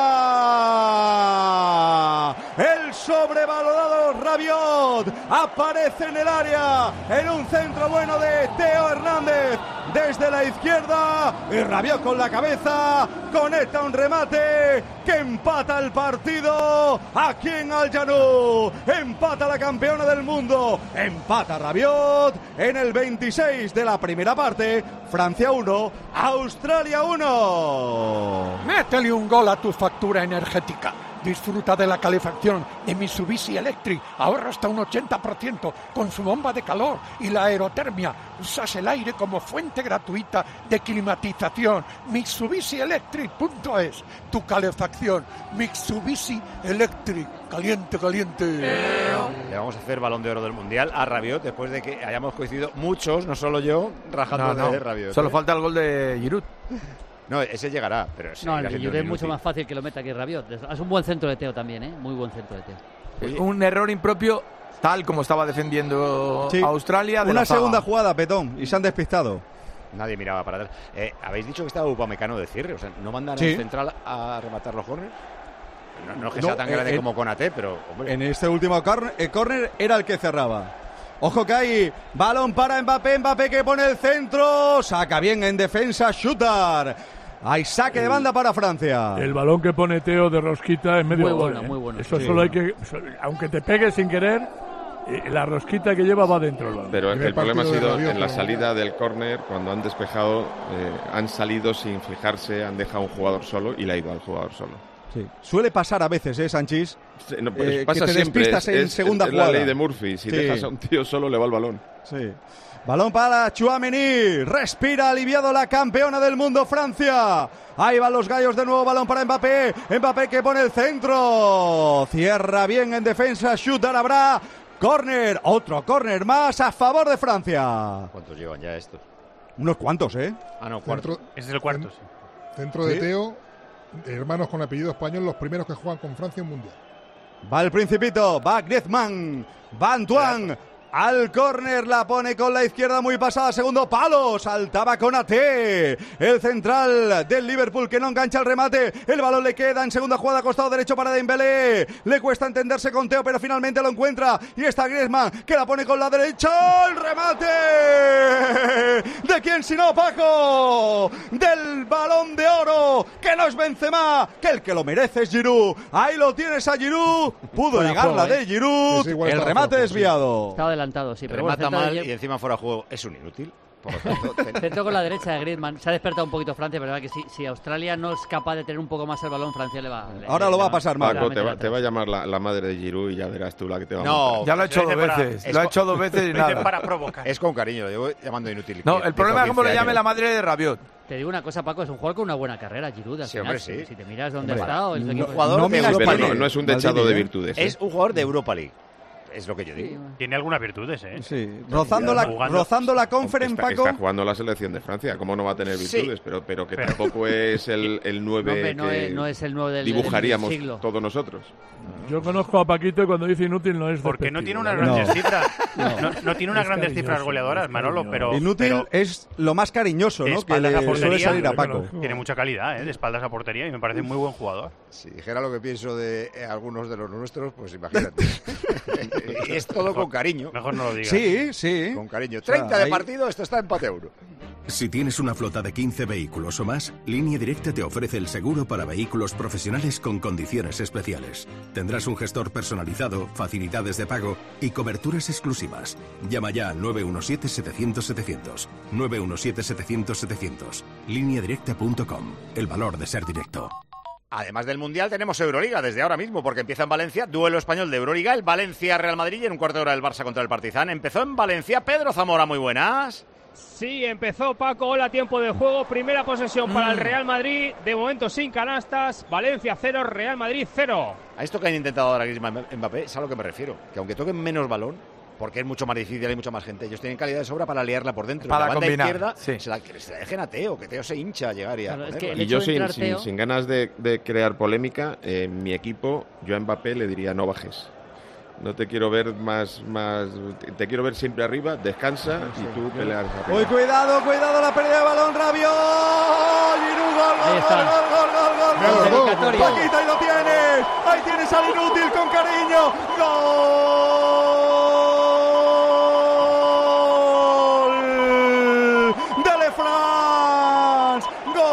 B: el sobrevalorado Rabiot aparece en el área en un centro bueno de Teo Hernández desde la izquierda y Rabiot con la cabeza conecta un remate que empata el partido aquí en Al Janú, empata la campeona del mundo, empata Rabiot en el veintiséis de la primera parte. Francia uno, Australia uno.
I: Métele un gol a tu factura energética. Disfruta de la calefacción de Mitsubishi Electric. Ahorra hasta un ochenta por ciento con su bomba de calor y la aerotermia. Usas el aire como fuente gratuita de climatización. Mitsubishi Electric punto es. Tu calefacción. Mitsubishi Electric. Caliente, caliente.
A: Le vamos a hacer balón de oro del Mundial a Rabiot después de que hayamos coincidido muchos, no solo yo, rajando
D: no, no.
A: de Rabiot.
D: Solo
A: ¿eh?
D: falta el gol de Giroud.
A: No, ese llegará, pero
C: no, el de Giroud es mucho más fácil que lo meta que Rabiot. Es un buen centro de Teo también, ¿eh? Muy buen centro de Teo.
D: Oye. Un error impropio, tal como estaba defendiendo sí. Australia. De
B: Una
D: la
B: segunda jugada, Petón, y se han despistado.
A: Nadie miraba para atrás. Eh, ¿Habéis dicho que estaba Upamecano de cierre? O sea, ¿no mandan
B: sí.
A: al central a rematar los corners? No, no es que
B: no,
A: sea tan grande
B: eh,
A: como Konaté, pero... Hombre.
B: En este último córner, el córner era el que cerraba. Ojo que hay balón para Mbappé, Mbappé que pone el centro, saca bien en defensa, shooter. Hay saque el, de banda para Francia.
E: El balón que pone Teo de rosquita es medio
C: muy
E: gol,
C: bueno,
E: ¿eh?
C: muy bueno.
E: Eso
C: sí,
E: solo
C: bueno.
E: hay que, aunque te pegue sin querer, la rosquita que lleva va dentro el balón.
H: Pero el, el problema ha sido en la salida del córner, cuando han despejado, eh, han salido sin fijarse, han dejado a un jugador solo y le ha ido al jugador solo.
B: Sí. Suele pasar a veces, ¿eh, Sanchís?
H: Sí, no, pues
B: eh,
H: pasa
B: que te
H: siempre.
B: despistas
H: Es,
B: en
H: es,
B: segunda
H: es
B: jugada.
H: la ley de Murphy. Si sí. dejas a un tío solo, le va el balón.
B: Sí. Balón para Tchouaméni. Respira aliviado la campeona del mundo, Francia. Ahí van los gallos de nuevo. Balón para Mbappé. Mbappé que pone el centro. Cierra bien en defensa. Shooter habrá. Córner. Otro córner más a favor de Francia.
A: ¿Cuántos llevan ya estos?
B: Unos cuantos, ¿eh?
A: Ah, no, cuarto.
F: Centro, Ese es el cuarto,
G: cent-
F: sí.
G: Centro de
B: ¿Sí?
G: Teo, hermanos con apellido español, los primeros que juegan con Francia en Mundial.
B: Va el Principito, va Griezmann, va Antoine, al córner, la pone con la izquierda muy pasada, segundo palo, saltaba Konaté, el central del Liverpool que no engancha el remate, el balón le queda en segunda jugada, costado derecho para Dembélé, le cuesta entenderse con Teo, pero finalmente lo encuentra, y está Griezmann, que la pone con la derecha, el remate, ¿de quién sino Paco? Del Balón de Oro, que no es Benzema, que el que lo merece es Giroud, ahí lo tienes a Giroud, pudo
C: Buena
B: llegar
C: juego,
B: la
C: ¿eh?
B: de Giroud,
G: Sí, sí, igual
B: el
G: estaba
B: remate
G: flojo,
B: desviado.
C: Estaba adelantado, sí, pero
A: Remata
C: bueno,
A: mal
C: centro de-
A: y encima fuera de juego. Es un inútil. Por lo tanto, ten-
C: centro con la derecha de Griezmann. Se ha despertado un poquito Francia, pero verdad que si, si Australia no es capaz de tener un poco más el balón, Francia le va... le-
B: Ahora
C: le-
B: lo va
C: le
B: a pasar mal.
H: Paco,
C: le
H: te
C: va
H: va,
C: a
H: te va a llamar la, la madre de Giroud y ya verás tú la que te va a
A: No,
H: montar.
D: Ya lo ha hecho
F: Lo
D: dos
F: dice para-
D: veces.
A: es
D: Lo ha
A: co-
D: hecho dos veces y
F: Lo dicen
D: nada.
F: para provocar.
A: es con cariño, lo llevo llamando inútil.
D: No,
A: diez
D: el problema es
A: o
D: cómo le
A: quince
D: llame
A: años.
D: la madre de Rabiot.
C: Te digo una cosa, Paco, es un jugador con una buena carrera, Giroud. al
A: Sí,
C: final.
A: hombre,
C: Si-
A: sí.
C: Si te miras dónde
A: Hombre,
C: ha estado... el
B: no-
C: equipo-
A: jugador
B: no
A: de
B: miras
A: Europa
H: Pero
B: Maldini,
H: no,
A: League.
H: no es un
B: Maldini,
H: dechado de
B: ¿eh?
H: virtudes. ¿eh?
A: Es un jugador de Europa League. Es lo que yo
C: Sí,
A: digo.
F: Tiene algunas virtudes, ¿eh?
B: Sí, rozando la,
F: Jugando-
B: rozando la conference,
H: Está,
B: Paco.
H: está jugando la selección de Francia, ¿cómo no va a tener
A: Sí.
H: virtudes? Pero, pero que
F: Pero-
H: tampoco es el, el
C: No,
H: nueve
C: hombre, no,
H: que
C: es, no es el nuevo del, del
H: dibujaríamos
C: siglo.
H: todos nosotros.
E: Yo conozco a Paquito y cuando dice inútil no es
F: Porque no
E: despectivo,
F: tiene unas
E: la verdad.
F: grandes cifras. No, no tiene unas
E: Es
F: grandes
E: cariñoso,
F: cifras goleadoras,
E: es
F: Manolo,
E: cariñoso.
F: pero.
B: Inútil
F: pero
B: es lo más cariñoso,
F: de
B: ¿no? Que
F: espaldas
B: le
F: a
B: suele
F: portería,
B: salir a
E: yo
B: Paco.
E: conozco.
F: tiene mucha calidad, ¿eh? De espaldas a portería y me parece muy buen jugador.
A: Si dijera lo que pienso de eh, algunos de los nuestros, pues imagínate. es todo con cariño.
F: Mejor no lo digas.
B: Sí, sí.
A: Con cariño.
B: sea,
A: treinta de
B: ahí-
A: partido, esto está empate a uno.
L: Si tienes una flota de quince vehículos o más, Línea Directa te ofrece el seguro para vehículos profesionales con condiciones especiales. Tendrás un gestor personalizado, facilidades de pago y coberturas exclusivas. Llama ya al nueve uno siete, setecientos, setecientos. nueve uno siete, setecientos, setecientos. línea directa punto com. El valor de ser directo.
A: Además del Mundial tenemos Euroliga desde ahora mismo, porque empieza en Valencia, duelo español de Euroliga, el Valencia-Real Madrid y en un cuarto de hora el Barça contra el Partizan. Empezó en Valencia, Pedro Zamora, muy buenas.
M: Sí, empezó Paco, hola, tiempo de juego, primera posesión mm. para el Real Madrid, de momento sin canastas, Valencia cero, Real Madrid cero.
A: A esto que han intentado ahora Griezmann y Mbappé es a lo que me refiero, que aunque toquen menos balón, porque es mucho más difícil, hay mucha más gente, ellos tienen calidad de sobra para liarla por dentro.
D: Para
A: la banda
D: combinar,
A: izquierda,
D: sí.
A: se la, que se la dejen a Teo, que Teo se hincha a llegar y a
H: claro, es que Y yo sin, sin, sin ganas de, de crear polémica, eh, mi equipo, yo a Mbappé le diría no bajes. No te quiero ver más, más te, te quiero ver siempre arriba, descansa sí, y tú sí. peleas arriba.
B: Uy, cuidado, cuidado, la pérdida de balón, Rabiot, Giroud, gol, gol, gol, gol, gol, gol, gol, gol, Paquita, ahí lo tienes, ahí tienes al inútil con cariño, gol, Dele France,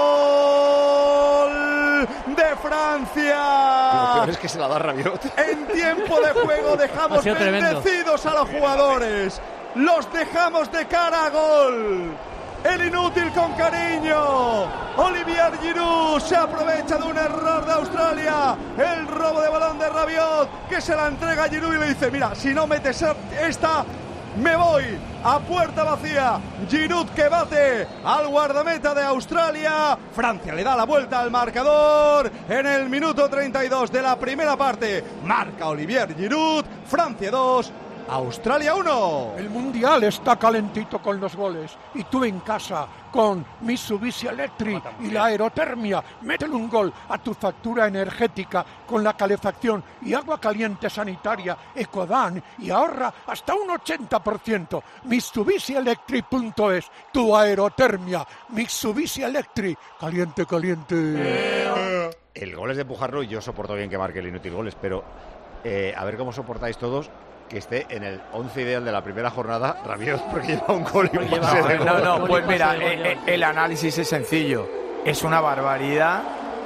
B: gol de Francia.
A: Lo peor es que se la da Rabiot.
B: En tiempo de juego dejamos bendecidos a los jugadores. Los dejamos de cara a gol. El inútil con cariño. Olivier Giroud se aprovecha de un error de Australia. El robo de balón de Rabiot, que se la entrega a Giroud y le dice: mira, si no metes esta, me voy a puerta vacía. Giroud que bate al guardameta de Australia. Francia le da la vuelta al marcador en el minuto treinta y dos de la primera parte. Marca Olivier Giroud. Francia dos, Australia uno.
I: El Mundial está calentito con los goles y tú en casa con Mitsubishi Electric y la aerotermia, métele un gol a tu factura energética con la calefacción y agua caliente sanitaria Ecodan y ahorra hasta un ochenta por ciento. Mitsubishi Electric punto es, tu aerotermia. Mitsubishi Electric, caliente, caliente.
A: El gol es de Pujarro y yo soporto bien que marque el inútil goles, pero eh, a ver cómo soportáis todos que esté en el once ideal de la primera jornada Rabiot, porque lleva un gol y un pase de gol.
D: No, no, pues mira, eh, el análisis es sencillo. Es una barbaridad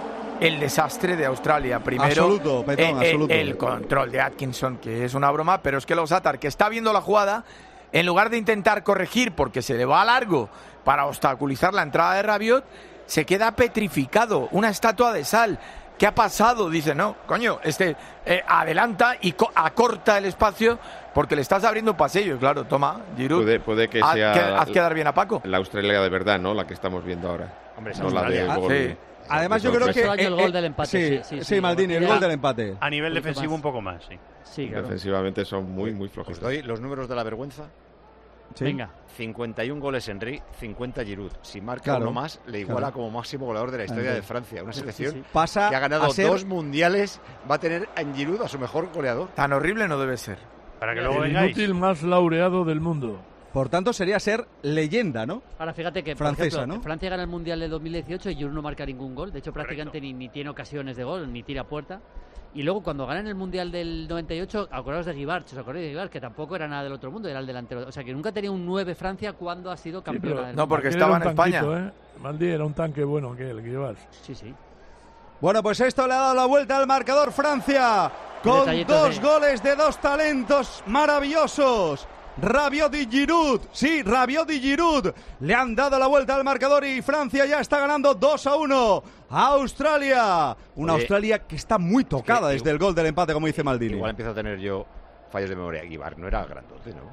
D: el desastre de Australia. Primero,
B: absoluto, Petón,
D: eh,
B: absoluto.
D: El control de Atkinson, que es una broma, pero es que Losatar, que está viendo la jugada, en lugar de intentar corregir porque se le va a largo para obstaculizar la entrada de Rabiot, se queda petrificado, una estatua de sal. ¿Qué ha pasado? Dice, no, coño, este eh, adelanta y co- acorta el espacio porque le estás abriendo un pasillo. Claro, toma, Giroud.
H: Puede, puede que
D: haz,
H: sea.
D: que, haz quedar bien a Paco.
H: La Australia de verdad, ¿no? La que estamos viendo ahora.
A: Hombre,
H: no la de gol.
D: Sí.
B: Además, yo creo que.
C: Eh, el gol del empate.
B: Sí,
C: Sí,
B: sí,
C: sí,
B: sí,
C: sí,
B: Maldini, el gol del empate.
F: A nivel defensivo, un poco más, sí.
C: Sí, claro.
H: Defensivamente son muy, muy flojos.
A: Os doy los números de la vergüenza.
B: Sí.
C: Venga.
A: cincuenta y un goles Henry, cincuenta Giroud. Si marca
B: Claro,
A: uno más, le iguala
B: claro.
A: como máximo goleador de la historia
B: Ande.
A: de Francia. Una selección
C: Sí, sí.
B: Pasa
A: que ha ganado
B: a ser
A: dos mundiales, va a tener en Giroud a su mejor goleador.
D: Tan horrible no debe ser.
F: Para que luego
E: El
F: vengáis.
E: inútil más laureado del mundo.
B: Por tanto, sería ser leyenda, ¿no?
C: Ahora fíjate que,
B: Francesa,
C: por ejemplo,
B: ¿no?
C: Francia gana el Mundial de dos mil dieciocho y Giroud no marca ningún gol. De hecho, prácticamente ni, ni tiene ocasiones de gol, ni tira a puerta. Y luego, cuando ganan el Mundial del noventa y ocho, acordaos de Guibart, ¿os acordáis de Guibart? Que tampoco era nada del otro mundo, era el delantero. O sea, que nunca tenía un nueve Francia cuando ha sido campeona.
E: pero-
C: del
D: No,
C: mundo.
D: porque
E: Aquel
D: estaba
E: era
D: en
E: un tanquito,
D: España.
E: ¿eh? Maldí era un tanque bueno aquel que llevas.
C: Sí, sí.
B: Bueno, pues esto le ha dado la vuelta al marcador Francia con
C: Detallitos
B: dos
C: de-
B: goles de dos talentos maravillosos. Rabiot y Giroud, sí, Rabiot y Giroud le han dado la vuelta al marcador y Francia ya está ganando dos a uno a Australia. Una
A: Oye,
B: Australia que está muy tocada
A: que-
B: desde el gol del empate, como dice Maldini.
A: Igual empiezo a tener yo fallos de memoria. Guibart no era grandote, ¿no?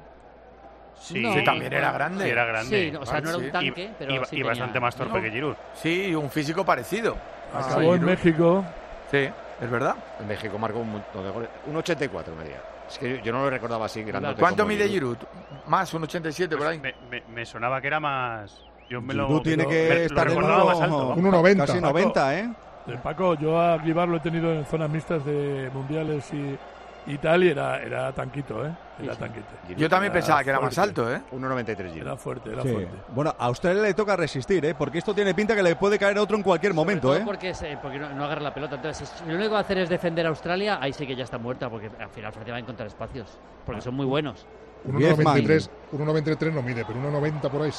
F: Sí,
C: No,
D: Sí, también era grande.
F: Sí, era grande.
C: Sí, no, o sea, no era un
D: Sí.
C: tanque,
F: y,
C: pero
F: y-
C: sí
F: y
C: tenía-
F: bastante más torpe
C: No.
F: que Giroud.
D: Sí, un físico parecido.
E: Acabó
D: Sí,
E: en
D: Giroud.
E: México.
D: Sí, es verdad.
A: En México marcó un montón de goles. Un ochenta y cuatro medía. Es que yo, yo no lo recordaba así grandote.
D: ¿Cuánto
A: como
D: mide Giroud? Más, un ochenta y siete por ahí.
F: Pues me, me- me sonaba que era más. Yo me lo,
B: Giroud tiene
F: me-
B: que
F: me- lo
B: estar en
F: recordaba
B: uno-
F: más alto.
G: uno noventa.
B: Casi noventa, ¿eh?
E: De Paco, yo a Guibar lo he tenido en zonas mixtas de mundiales y, y tal, y era, era tanquito, ¿eh? Era
C: Sí, sí.
E: tanquito.
A: Giroud
D: Yo también
A: era
D: pensaba que era más
E: fuerte.
D: alto, ¿eh?
A: uno noventa y tres Giroud.
E: Era fuerte, era
B: Sí.
E: fuerte.
B: Bueno, a Australia le toca resistir, ¿eh? Porque esto tiene pinta que le puede caer otro en cualquier momento,
C: Sobre
B: ¿eh?
C: todo porque, es, eh, porque no, no agarra la pelota. Entonces, si lo único que va a hacer es defender a Australia, ahí sí que ya está muerta, porque al final Francia va a encontrar espacios, porque son muy buenos.
G: uno
B: Griezmann.
G: noventa y tres uno noventa y tres no mide, pero uno noventa por ahí sí.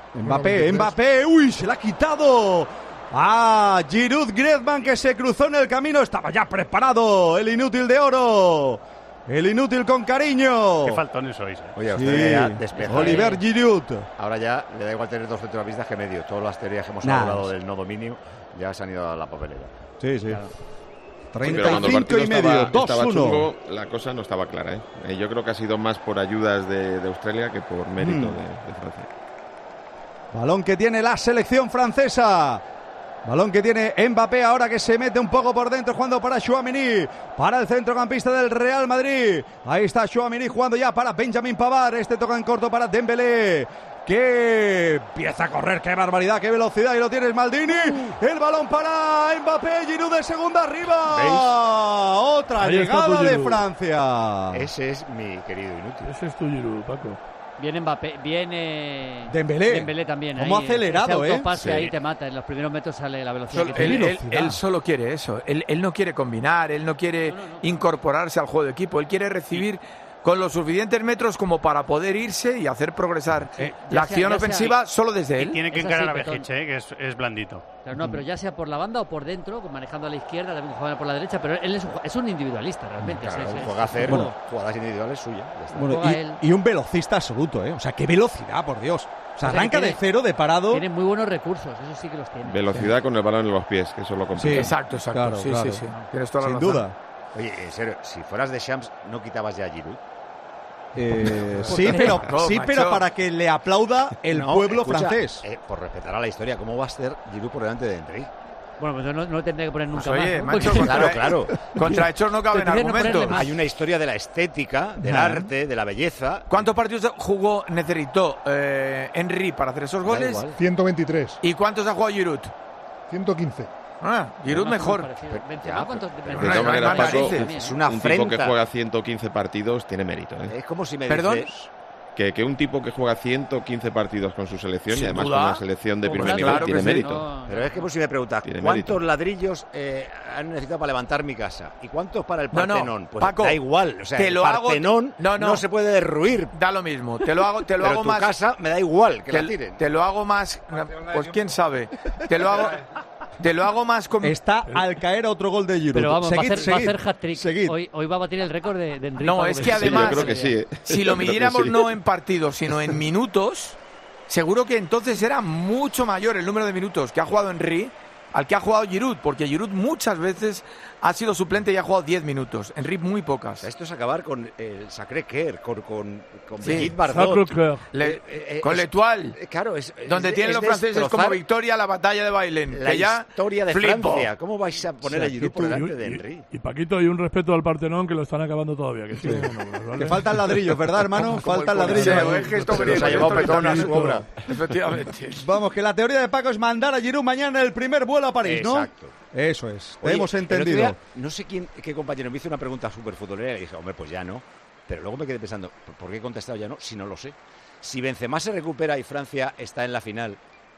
B: Mbappé, Mbappé, uy, se la ha quitado a Giroud. Griezmann, que se cruzó en el camino, estaba ya preparado el inútil de oro, el inútil con cariño.
F: Qué faltones sois, ¿eh?
A: Oye,
B: Sí.
A: usted ya despeja.
B: Oliver Giroud.
A: Ahora ya le da igual tener dos centrocampistas que medio. Todas las teorías que hemos
B: Nah.
A: hablado del no dominio ya se han ido a la papelera.
B: Sí, sí.
H: Pero cuando el
B: treinta y cinco
H: partido
B: y medio,
H: estaba,
B: dos
H: estaba
B: uno.
H: chungo, la cosa no estaba clara. ¿eh? Eh, yo creo que ha sido más por ayudas de, de Australia que por mérito
B: Mm.
H: de, de Francia.
B: Balón que tiene la selección francesa. Balón que tiene Mbappé ahora, que se mete un poco por dentro, jugando para Tchouaméni, para el centrocampista del Real Madrid. Ahí está Tchouaméni jugando ya para Benjamin Pavard. Este toca en corto para Dembélé, que empieza a correr. ¡Qué barbaridad, qué velocidad! Y lo tienes, Maldini. El balón para Mbappé. Giroud de segunda arriba.
A: ¿Veis?
B: Otra
E: Ahí está
B: llegada
E: tu
B: de
E: Giroud.
B: Francia.
A: Ese es mi querido inútil.
E: Ese es tu Giroud, Paco.
C: Viene Mbappé, viene
B: Dembélé.
C: Dembélé también.
B: ¿Cómo
C: ahí,
B: ha acelerado,
C: ese
B: eh?
C: autopase
B: Sí.
C: ahí te mata. En los primeros metros sale la velocidad
D: Sol-
C: que
D: él,
C: tiene.
D: él- él solo quiere eso. Él, él no quiere combinar, él no quiere incorporarse al juego de equipo. Él quiere recibir con los suficientes metros como para poder irse y hacer progresar
C: Eh,
D: la
C: ya
D: acción
C: sea- ya sea-
D: ofensiva solo desde
F: Y
D: él.
F: tiene que
C: Es
F: encarar
C: así,
F: a
C: Petón.
F: Bejic, ¿eh? que es, es blandito.
C: Claro, no, pero ya sea por la banda o por dentro, manejando a la izquierda, también jugando por la derecha, pero él es un, es un individualista realmente.
A: Claro,
C: es- es-
A: juega a hacer
B: Bueno.
A: jugadas individuales suyas. ya está.
B: Bueno,
C: Juega él.
B: y, y un velocista absoluto, ¿eh? O sea, qué velocidad, por Dios. O sea,
C: O sea,
B: arranca
C: que
B: de
C: tiene-
B: cero, de parado.
C: Tiene muy buenos recursos, eso sí que los tiene.
H: Velocidad con el balón en los pies, que eso es lo
B: Sí,
H: complicado.
D: Exacto, exacto.
B: Claro,
D: sí,
B: claro.
D: sí, sí. Tienes toda la
B: Sin
D: razón.
B: duda.
A: Oye, en serio, si fueras de Shams, ¿no quitabas ya a Giroud?
B: Eh, sí, pero,
D: No,
B: sí,
D: macho.
B: pero para que le aplauda el
A: No,
B: pueblo
A: escucha,
B: francés.
A: eh, por respetar a la historia, ¿cómo va a ser Giroud por delante de Henry?
C: Bueno, pues no, no lo tendría que poner nunca
D: Pues
C: más.
D: oye,
C: ¿no?
D: macho,
C: Porque-
D: contra,
A: Claro, claro.
D: contra hechos no caben
C: Prefiero no ponerle
D: argumentos.
C: más.
A: Hay una historia de la estética, del
B: Ah.
A: arte, de la belleza.
D: ¿Cuántos partidos jugó, necesitó eh, Henry para hacer esos
A: Da
D: goles?
A: igual.
G: ciento veintitrés,
D: ¿Y cuántos ha jugado Giroud?
G: ciento quince.
D: Ah, Giroud
C: Más o
D: mejor.
C: menos parecido.
A: Pero-
C: Benzema,
A: ya,
C: ¿cuántos-
A: pero-
C: Benzema
H: De
D: no
H: todas
D: hay
H: maneras,
D: más
H: Paco,
D: narices.
A: Es una
H: un tipo que
A: afrenta.
H: juega ciento quince partidos tiene mérito. ¿eh?
A: Es como si me
D: ¿Perdón?
A: dices...
H: Que, que un tipo que juega ciento quince partidos con su selección
D: Sin
H: y además
D: duda.
H: con una selección de
C: Como
H: primer
C: claro
H: nivel
D: que
H: tiene
D: sí.
H: mérito.
C: No,
A: Pero es que como si me preguntas,
H: Tiene
A: ¿cuántos
H: mérito.
A: ladrillos eh, han necesitado para levantar mi casa? ¿Y cuántos para el
D: No, no,
A: Partenón? Pues
D: Paco,
A: da igual, o sea,
D: te
A: el
D: lo hago-
A: Partenón
D: no,
A: no,
D: no.
A: se puede derruir.
D: Da lo mismo. Te lo hago, te lo
A: Pero
D: hago
A: tu
D: más.
A: casa me da igual que
D: te,
A: la tiren.
D: te lo hago más. Pues quién sabe. Te lo hago. Te lo hago más con.
B: Está al caer a otro gol de Giroud.
C: Pero vamos,
B: Seguid,
C: va a hacer, va a
B: seguid,
C: hacer hat-trick.
B: seguid.
C: Hoy, hoy va a batir el récord de, de Henry.
D: No,
C: Pablo
D: es que
C: Benzema.
H: Sí, yo
D: además-
H: creo que sí. ¿eh?
D: Si lo
H: Yo creo que
D: midiéramos
H: sí.
D: no en partidos, sino en minutos, seguro que entonces era mucho mayor el número de minutos que ha jugado Henry al que ha jugado Giroud, porque Giroud muchas veces ha sido suplente y ha jugado diez minutos. Henry muy pocas.
A: Esto es acabar con el Sacré-Cœur, con, con, con
D: Sí.
A: Brigitte Bardot.
E: Sacré-Cœur.
D: Le-
A: Eh, eh,
D: con
A: es-
D: L'Etoile,
A: eh, Claro, es, es
D: donde
A: de-
D: tienen
A: es
D: los franceses como
A: destrozar
D: victoria la batalla de Bailén.
A: la
D: Que ya
A: historia de
D: flipo.
A: Francia. ¿Cómo vais a poner
B: Sí,
A: a Giroud por
B: aquí tú-
A: delante de
E: Y-
A: Henry?
E: Y, Paquito, y un respeto al Partenón que lo están acabando todavía. Que sí, bueno, ¿vale?
B: Que faltan ladrillos, ¿verdad, hermano? Faltan ladrillos.
D: Coliseo, es que esto
A: Se los
D: griego,
A: ha llevado
D: esto
A: Petón a su
D: italiano.
A: obra.
D: Efectivamente.
B: Vamos, que la teoría de Paco es mandar a Giroud mañana el primer vuelo a París, ¿no?
A: Exacto.
B: Eso es, te
A: Oye,
B: hemos
A: el otro
B: entendido.
A: día, no sé quién, qué compañero me hizo una pregunta súper futbolera y dije, hombre, pues ya no. Pero luego me quedé pensando, ¿por- ¿por qué he contestado ya no? Si no lo sé. Si Benzema se recupera y Francia está en la final,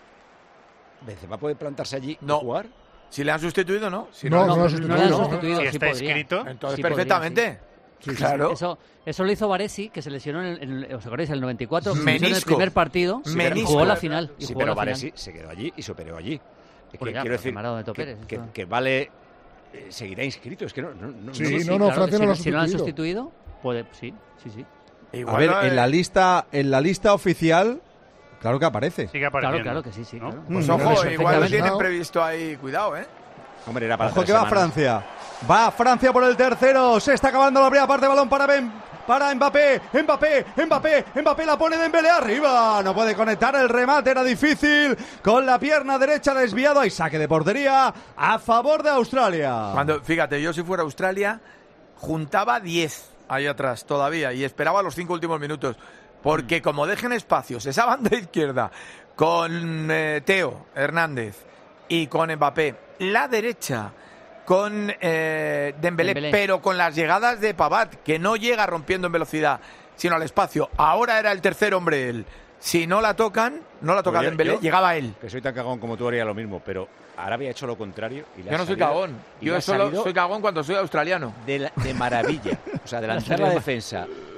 A: ¿Benzema puede plantarse allí
D: No.
A: y jugar?
D: Si le han sustituido, ¿no? Si
G: No, no,
C: no,
G: lo ha
C: no
G: sustituido,
C: lo han
G: no.
C: sustituido,
F: Si
C: sí
F: está
C: podría.
F: escrito,
D: entonces
C: Sí, podría,
D: perfectamente.
C: Sí, sí,
D: claro.
C: sí. Eso, eso lo hizo Baresi, que se lesionó en el, en el- ¿os acordáis? En el noventa y cuatro, se lesionó en el
D: Menisco.
C: primer partido,
D: Sí, pero-
C: jugó la final. Y
A: Sí,
C: jugó
A: pero
C: la
A: Baresi
C: final.
A: se quedó allí y se operó allí. Es
C: Pues
A: que
C: ya,
A: quiero
C: pero
A: decir
C: Maradona de
A: que,
C: Topérez,
A: que-
C: esto.
A: que Vale eh, seguirá inscrito. Es que no, no, no-
G: Sí,
A: no lo sé.
G: no, no,
C: claro,
G: Francia
C: si,
G: no lo ha
C: si no lo han
G: sustituido.
C: sustituido, puede, sí, sí, sí.
B: A
D: Igual,
B: ver,
D: eh,
B: en la lista, en la lista oficial, claro que aparece.
F: sigue
C: Claro,
F: apareciendo.
C: claro que sí, sí.
F: ¿no?
C: Claro.
D: Pues
B: Mm,
D: ojo,
B: eso,
D: igual lo
C: perfectamente.
D: tienen previsto ahí. Cuidado, ¿eh?
A: Hombre, era para
B: Ojo
A: tres
B: que va
A: semanas.
B: Francia. Va Francia por el tercero. Se está acabando la primera parte. Balón para Ben, para Mbappé. Mbappé, Mbappé, Mbappé la pone Dembélé arriba. No puede conectar el remate. Era difícil. Con la pierna derecha desviado. Hay saque de portería a favor de Australia.
D: Cuando, fíjate, yo si fuera Australia, juntaba diez ahí atrás todavía y esperaba los cinco últimos minutos. Porque como dejen espacios, esa banda izquierda con eh, Teo Hernández y con Mbappé, la derecha con eh, Dembélé,
C: Dembélé.
D: pero con las llegadas de Pavard, que no llega rompiendo en velocidad, sino al espacio. Ahora era el tercer hombre él. Si no la tocan, no la toca
A: Oye,
D: Dembélé,
A: yo-
D: llegaba él.
A: Que soy tan cagón como tú haría lo mismo, pero ahora había hecho lo contrario. Y le
D: Yo
A: ha
D: no soy
A: salido-
D: cagón.
A: y le
D: Yo
A: ha
D: solo
A: salido
D: soy cagón cuando soy australiano.
A: de, la- de maravilla. O sea, adelantar
C: salido
A: la
C: ma-
A: defensa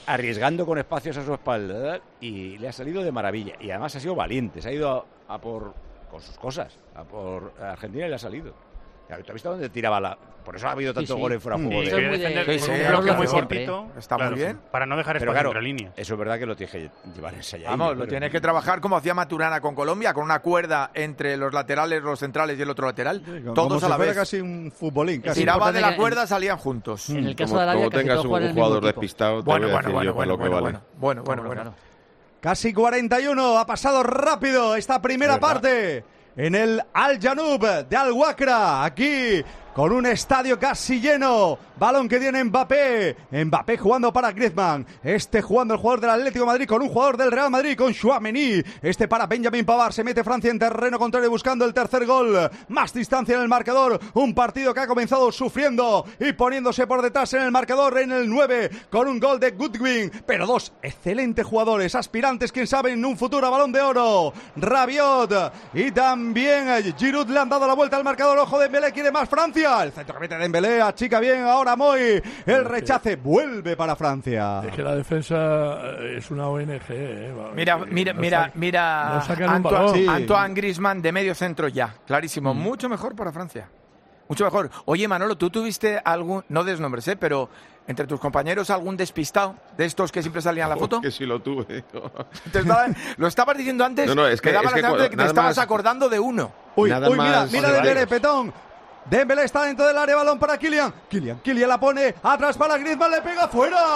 A: arriesgando con espacios a su espalda y le ha salido de maravilla. Y además ha sido valiente, se ha ido a, a por con sus cosas, a por a Argentina y le ha salido. ¿Tú has visto dónde tiraba la...? Por eso ha habido tanto
C: Sí, sí.
A: gol en fuera de
C: Mm.
A: juego.
C: Sí,
A: de-
C: sí, defender
F: Sí,
C: con
F: sí,
C: un
F: sí,
C: bloque
F: muy
C: muy
F: cortito.
C: fuerte.
D: Está muy bien.
F: Para no dejar
A: Pero
F: espacio
A: claro,
F: entre líneas.
A: eso es verdad que lo tienes que llevar ensayado.
D: Vamos, lo tienes que trabajar como hacía Maturana con Colombia, con una cuerda entre los laterales, los centrales y el otro lateral,
B: Como
D: todos
B: si
D: a la
B: fuera
D: vez.
B: casi un futbolín. Casi.
D: Tiraba
C: importante
D: de la
C: que-
D: cuerda, salían juntos.
C: En el caso
H: Como,
C: de Arabia,
H: como
C: casi
H: tengas
C: todos
H: un,
C: juegan en
H: un
C: el mismo
H: jugador
C: equipo.
H: despistado, te
D: Bueno,
H: voy a
D: bueno,
H: decir
D: bueno,
H: yo para
D: bueno,
H: lo que
D: bueno,
H: vale.
D: bueno, bueno, bueno,
C: Claro.
D: bueno.
B: Casi cuarenta y uno, ha pasado rápido esta primera
A: ¿Verdad?
B: parte en el Al Janoub de Al Wakra, aquí con un estadio casi lleno. Balón que tiene Mbappé. Mbappé jugando para Griezmann. Este jugando el jugador del Atlético de Madrid con un jugador del Real Madrid, con Tchouaméni. Este para Benjamin Pavard. Se mete Francia en terreno contrario buscando el tercer gol. Más distancia en el marcador. Un partido que ha comenzado sufriendo y poniéndose por detrás en el marcador en el nueve con un gol de Goodwin. Pero dos excelentes jugadores, aspirantes, quién sabe, en un futuro a Balón de Oro. Rabiot y también Giroud le han dado la vuelta al marcador. Ojo, Dembélé quiere más Francia. El centro que mete Dembélé, achica bien ahora Moy. El rechace vuelve para Francia.
E: Es que la defensa es una O N G. Eh.
D: Mira,
E: Que
D: mira,
E: no
D: mira,
E: sa-
D: mira.
E: no sacan un
D: Antoine,
E: balón.
B: Sí.
D: Antoine Griezmann de medio centro ya, clarísimo.
E: Mm.
D: Mucho mejor para Francia. Mucho mejor. Oye, Manolo, ¿tú tuviste algún, no des nombres, eh, pero entre tus compañeros algún despistado de estos que siempre salían en la foto?
H: Que sí lo tuve.
D: Te estaba- lo estabas diciendo antes,
H: No, no, es que-
D: me daba
H: es
D: la
H: que
D: sensación de que te
H: nada
D: estabas
H: más-
D: acordando de uno.
B: Uy,
H: Nada
B: uy, mira,
H: más
B: mira
H: de
B: Dembélé,
H: varios.
B: petón. Dembélé está dentro del área, balón para Kylian. Kylian, Kylian la pone atrás para Griezmann, le pega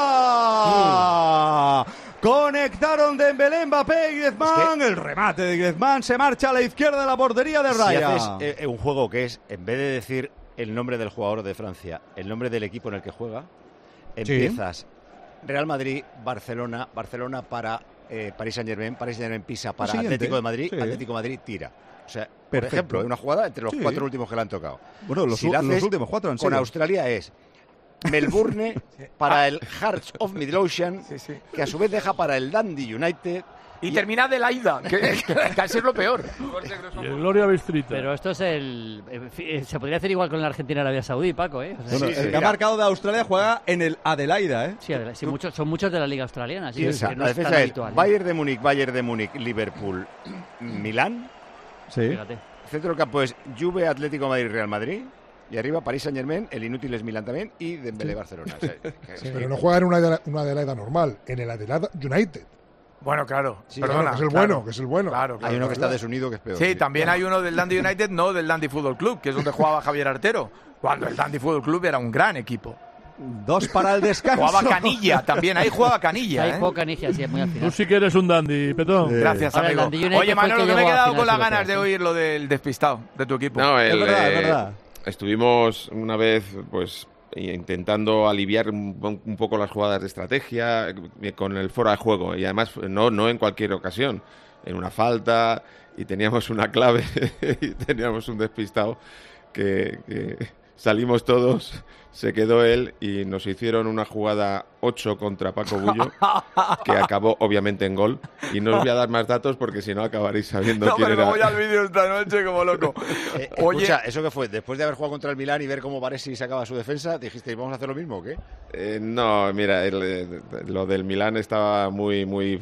B: fuera. Conectaron Dembélé, Mbappé y Griezmann. El remate de Griezmann se marcha a la izquierda de la portería de
A: Si
B: Raya.
A: haces eh, un juego que es, en vez de decir el nombre del jugador de Francia, el nombre del equipo en el que juega, empiezas Real Madrid, Barcelona, Barcelona para eh, Paris Saint-Germain, Paris Saint-Germain pisa para
B: Siguiente.
A: Atlético de Madrid,
B: Sí.
A: Atlético de Madrid tira. O sea, por
B: Perfecto.
A: ejemplo, una jugada entre los
B: Sí.
A: cuatro últimos que le han tocado.
B: Bueno, los,
A: Si la
B: los
A: haces
B: últimos cuatro han
A: con
B: sido.
A: Australia es Melbourne para el Hearts of Midlothian,
D: Sí, sí.
A: que a su vez deja para el Dundee United.
D: Y termina de la ida, que, que casi es lo peor.
E: Y el Gloria Bistrita.
C: Pero esto es el... en fin, eh, se podría hacer igual con la Argentina y Arabia Saudí, Paco, ¿eh? O sea,
B: Bueno,
A: Sí,
B: el
A: sí,
B: que ha
A: mira.
B: marcado de Australia juega en el Adelaida, ¿eh?
C: sí, adela- sí, muchos, son muchos de la Liga Australiana. Así
A: Piensa,
C: que no
A: la
C: es tan
A: defensa es
C: habitual, ¿eh?
A: Bayern de Múnich, Bayern de Múnich, Liverpool, Milán.
B: Sí.
C: Fíjate.
A: Centro del campo es Juve, Atlético de Madrid, Real Madrid. Y arriba París Saint Germain, el inútil es Milán también y Dembélé Barcelona. O sea, que- que-
G: Pero no juega en una Adela- una Adelaida normal, en el Adelaida United.
D: Bueno, claro,
A: Sí,
D: perdona.
G: Claro, que es el
D: claro.
G: bueno, que es el bueno.
D: Claro, claro,
A: Hay uno que
D: claro.
A: está desunido que es peor.
D: Sí, también hay uno del Dundee United, no del Dundee Football Club, que es donde jugaba Javier Artero, cuando el Dundee Football Club era un gran equipo.
B: Dos para el descanso.
D: Jugaba Canilla, también ahí jugaba Canilla.
C: Hay
D: ¿eh?
C: poca nigia, sí, es muy al
E: Tú
C: final.
E: sí que eres un dandy, Petón.
D: Gracias,
C: Ahora, el
D: amigo.
C: Dundee United
D: Oye,
C: fue el
D: Manolo,
C: que
D: que me he
C: llegó a
D: quedado con las
C: finales
D: ganas de
C: europeas,
D: oír lo del despistado de tu equipo.
H: No,
B: Es
H: el,
B: verdad, es
H: eh,
B: verdad.
H: Estuvimos una vez, pues, intentando aliviar un, un poco las jugadas de estrategia eh, con el fuera de juego y además no, no en cualquier ocasión, en una falta y teníamos una clave y teníamos un despistado que, que salimos todos, se quedó él y nos hicieron una jugada ocho contra Paco Bullo que acabó obviamente en gol y no os voy a dar más datos porque si no acabaréis sabiendo
D: No,
H: quién
D: pero me
H: era.
D: voy al vídeo esta noche como loco.
A: Eh,
D: Oye,
A: escucha, ¿eso qué fue? Después de haber jugado contra el Milán y ver cómo Baresi sacaba su defensa, ¿dijisteis vamos a hacer lo mismo o qué?
H: Eh, no, mira, el, eh, lo del Milán estaba muy, muy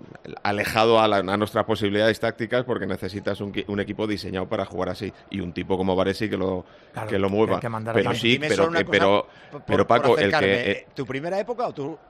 H: alejado a, la- a nuestras posibilidades tácticas porque necesitas un, qui- un equipo diseñado para jugar así y un tipo como Baresi que lo,
D: Claro,
H: que lo
D: hay
H: mueva.
D: que mandar
H: pero
D: al
H: sí,
A: Dime
H: pero,
A: solo una
H: que-
A: cosa,
H: pero,
A: por-
H: pero
A: por
H: Paco, el
A: acercarme,
H: que... eh,
A: eh, ¿tu primera época o tu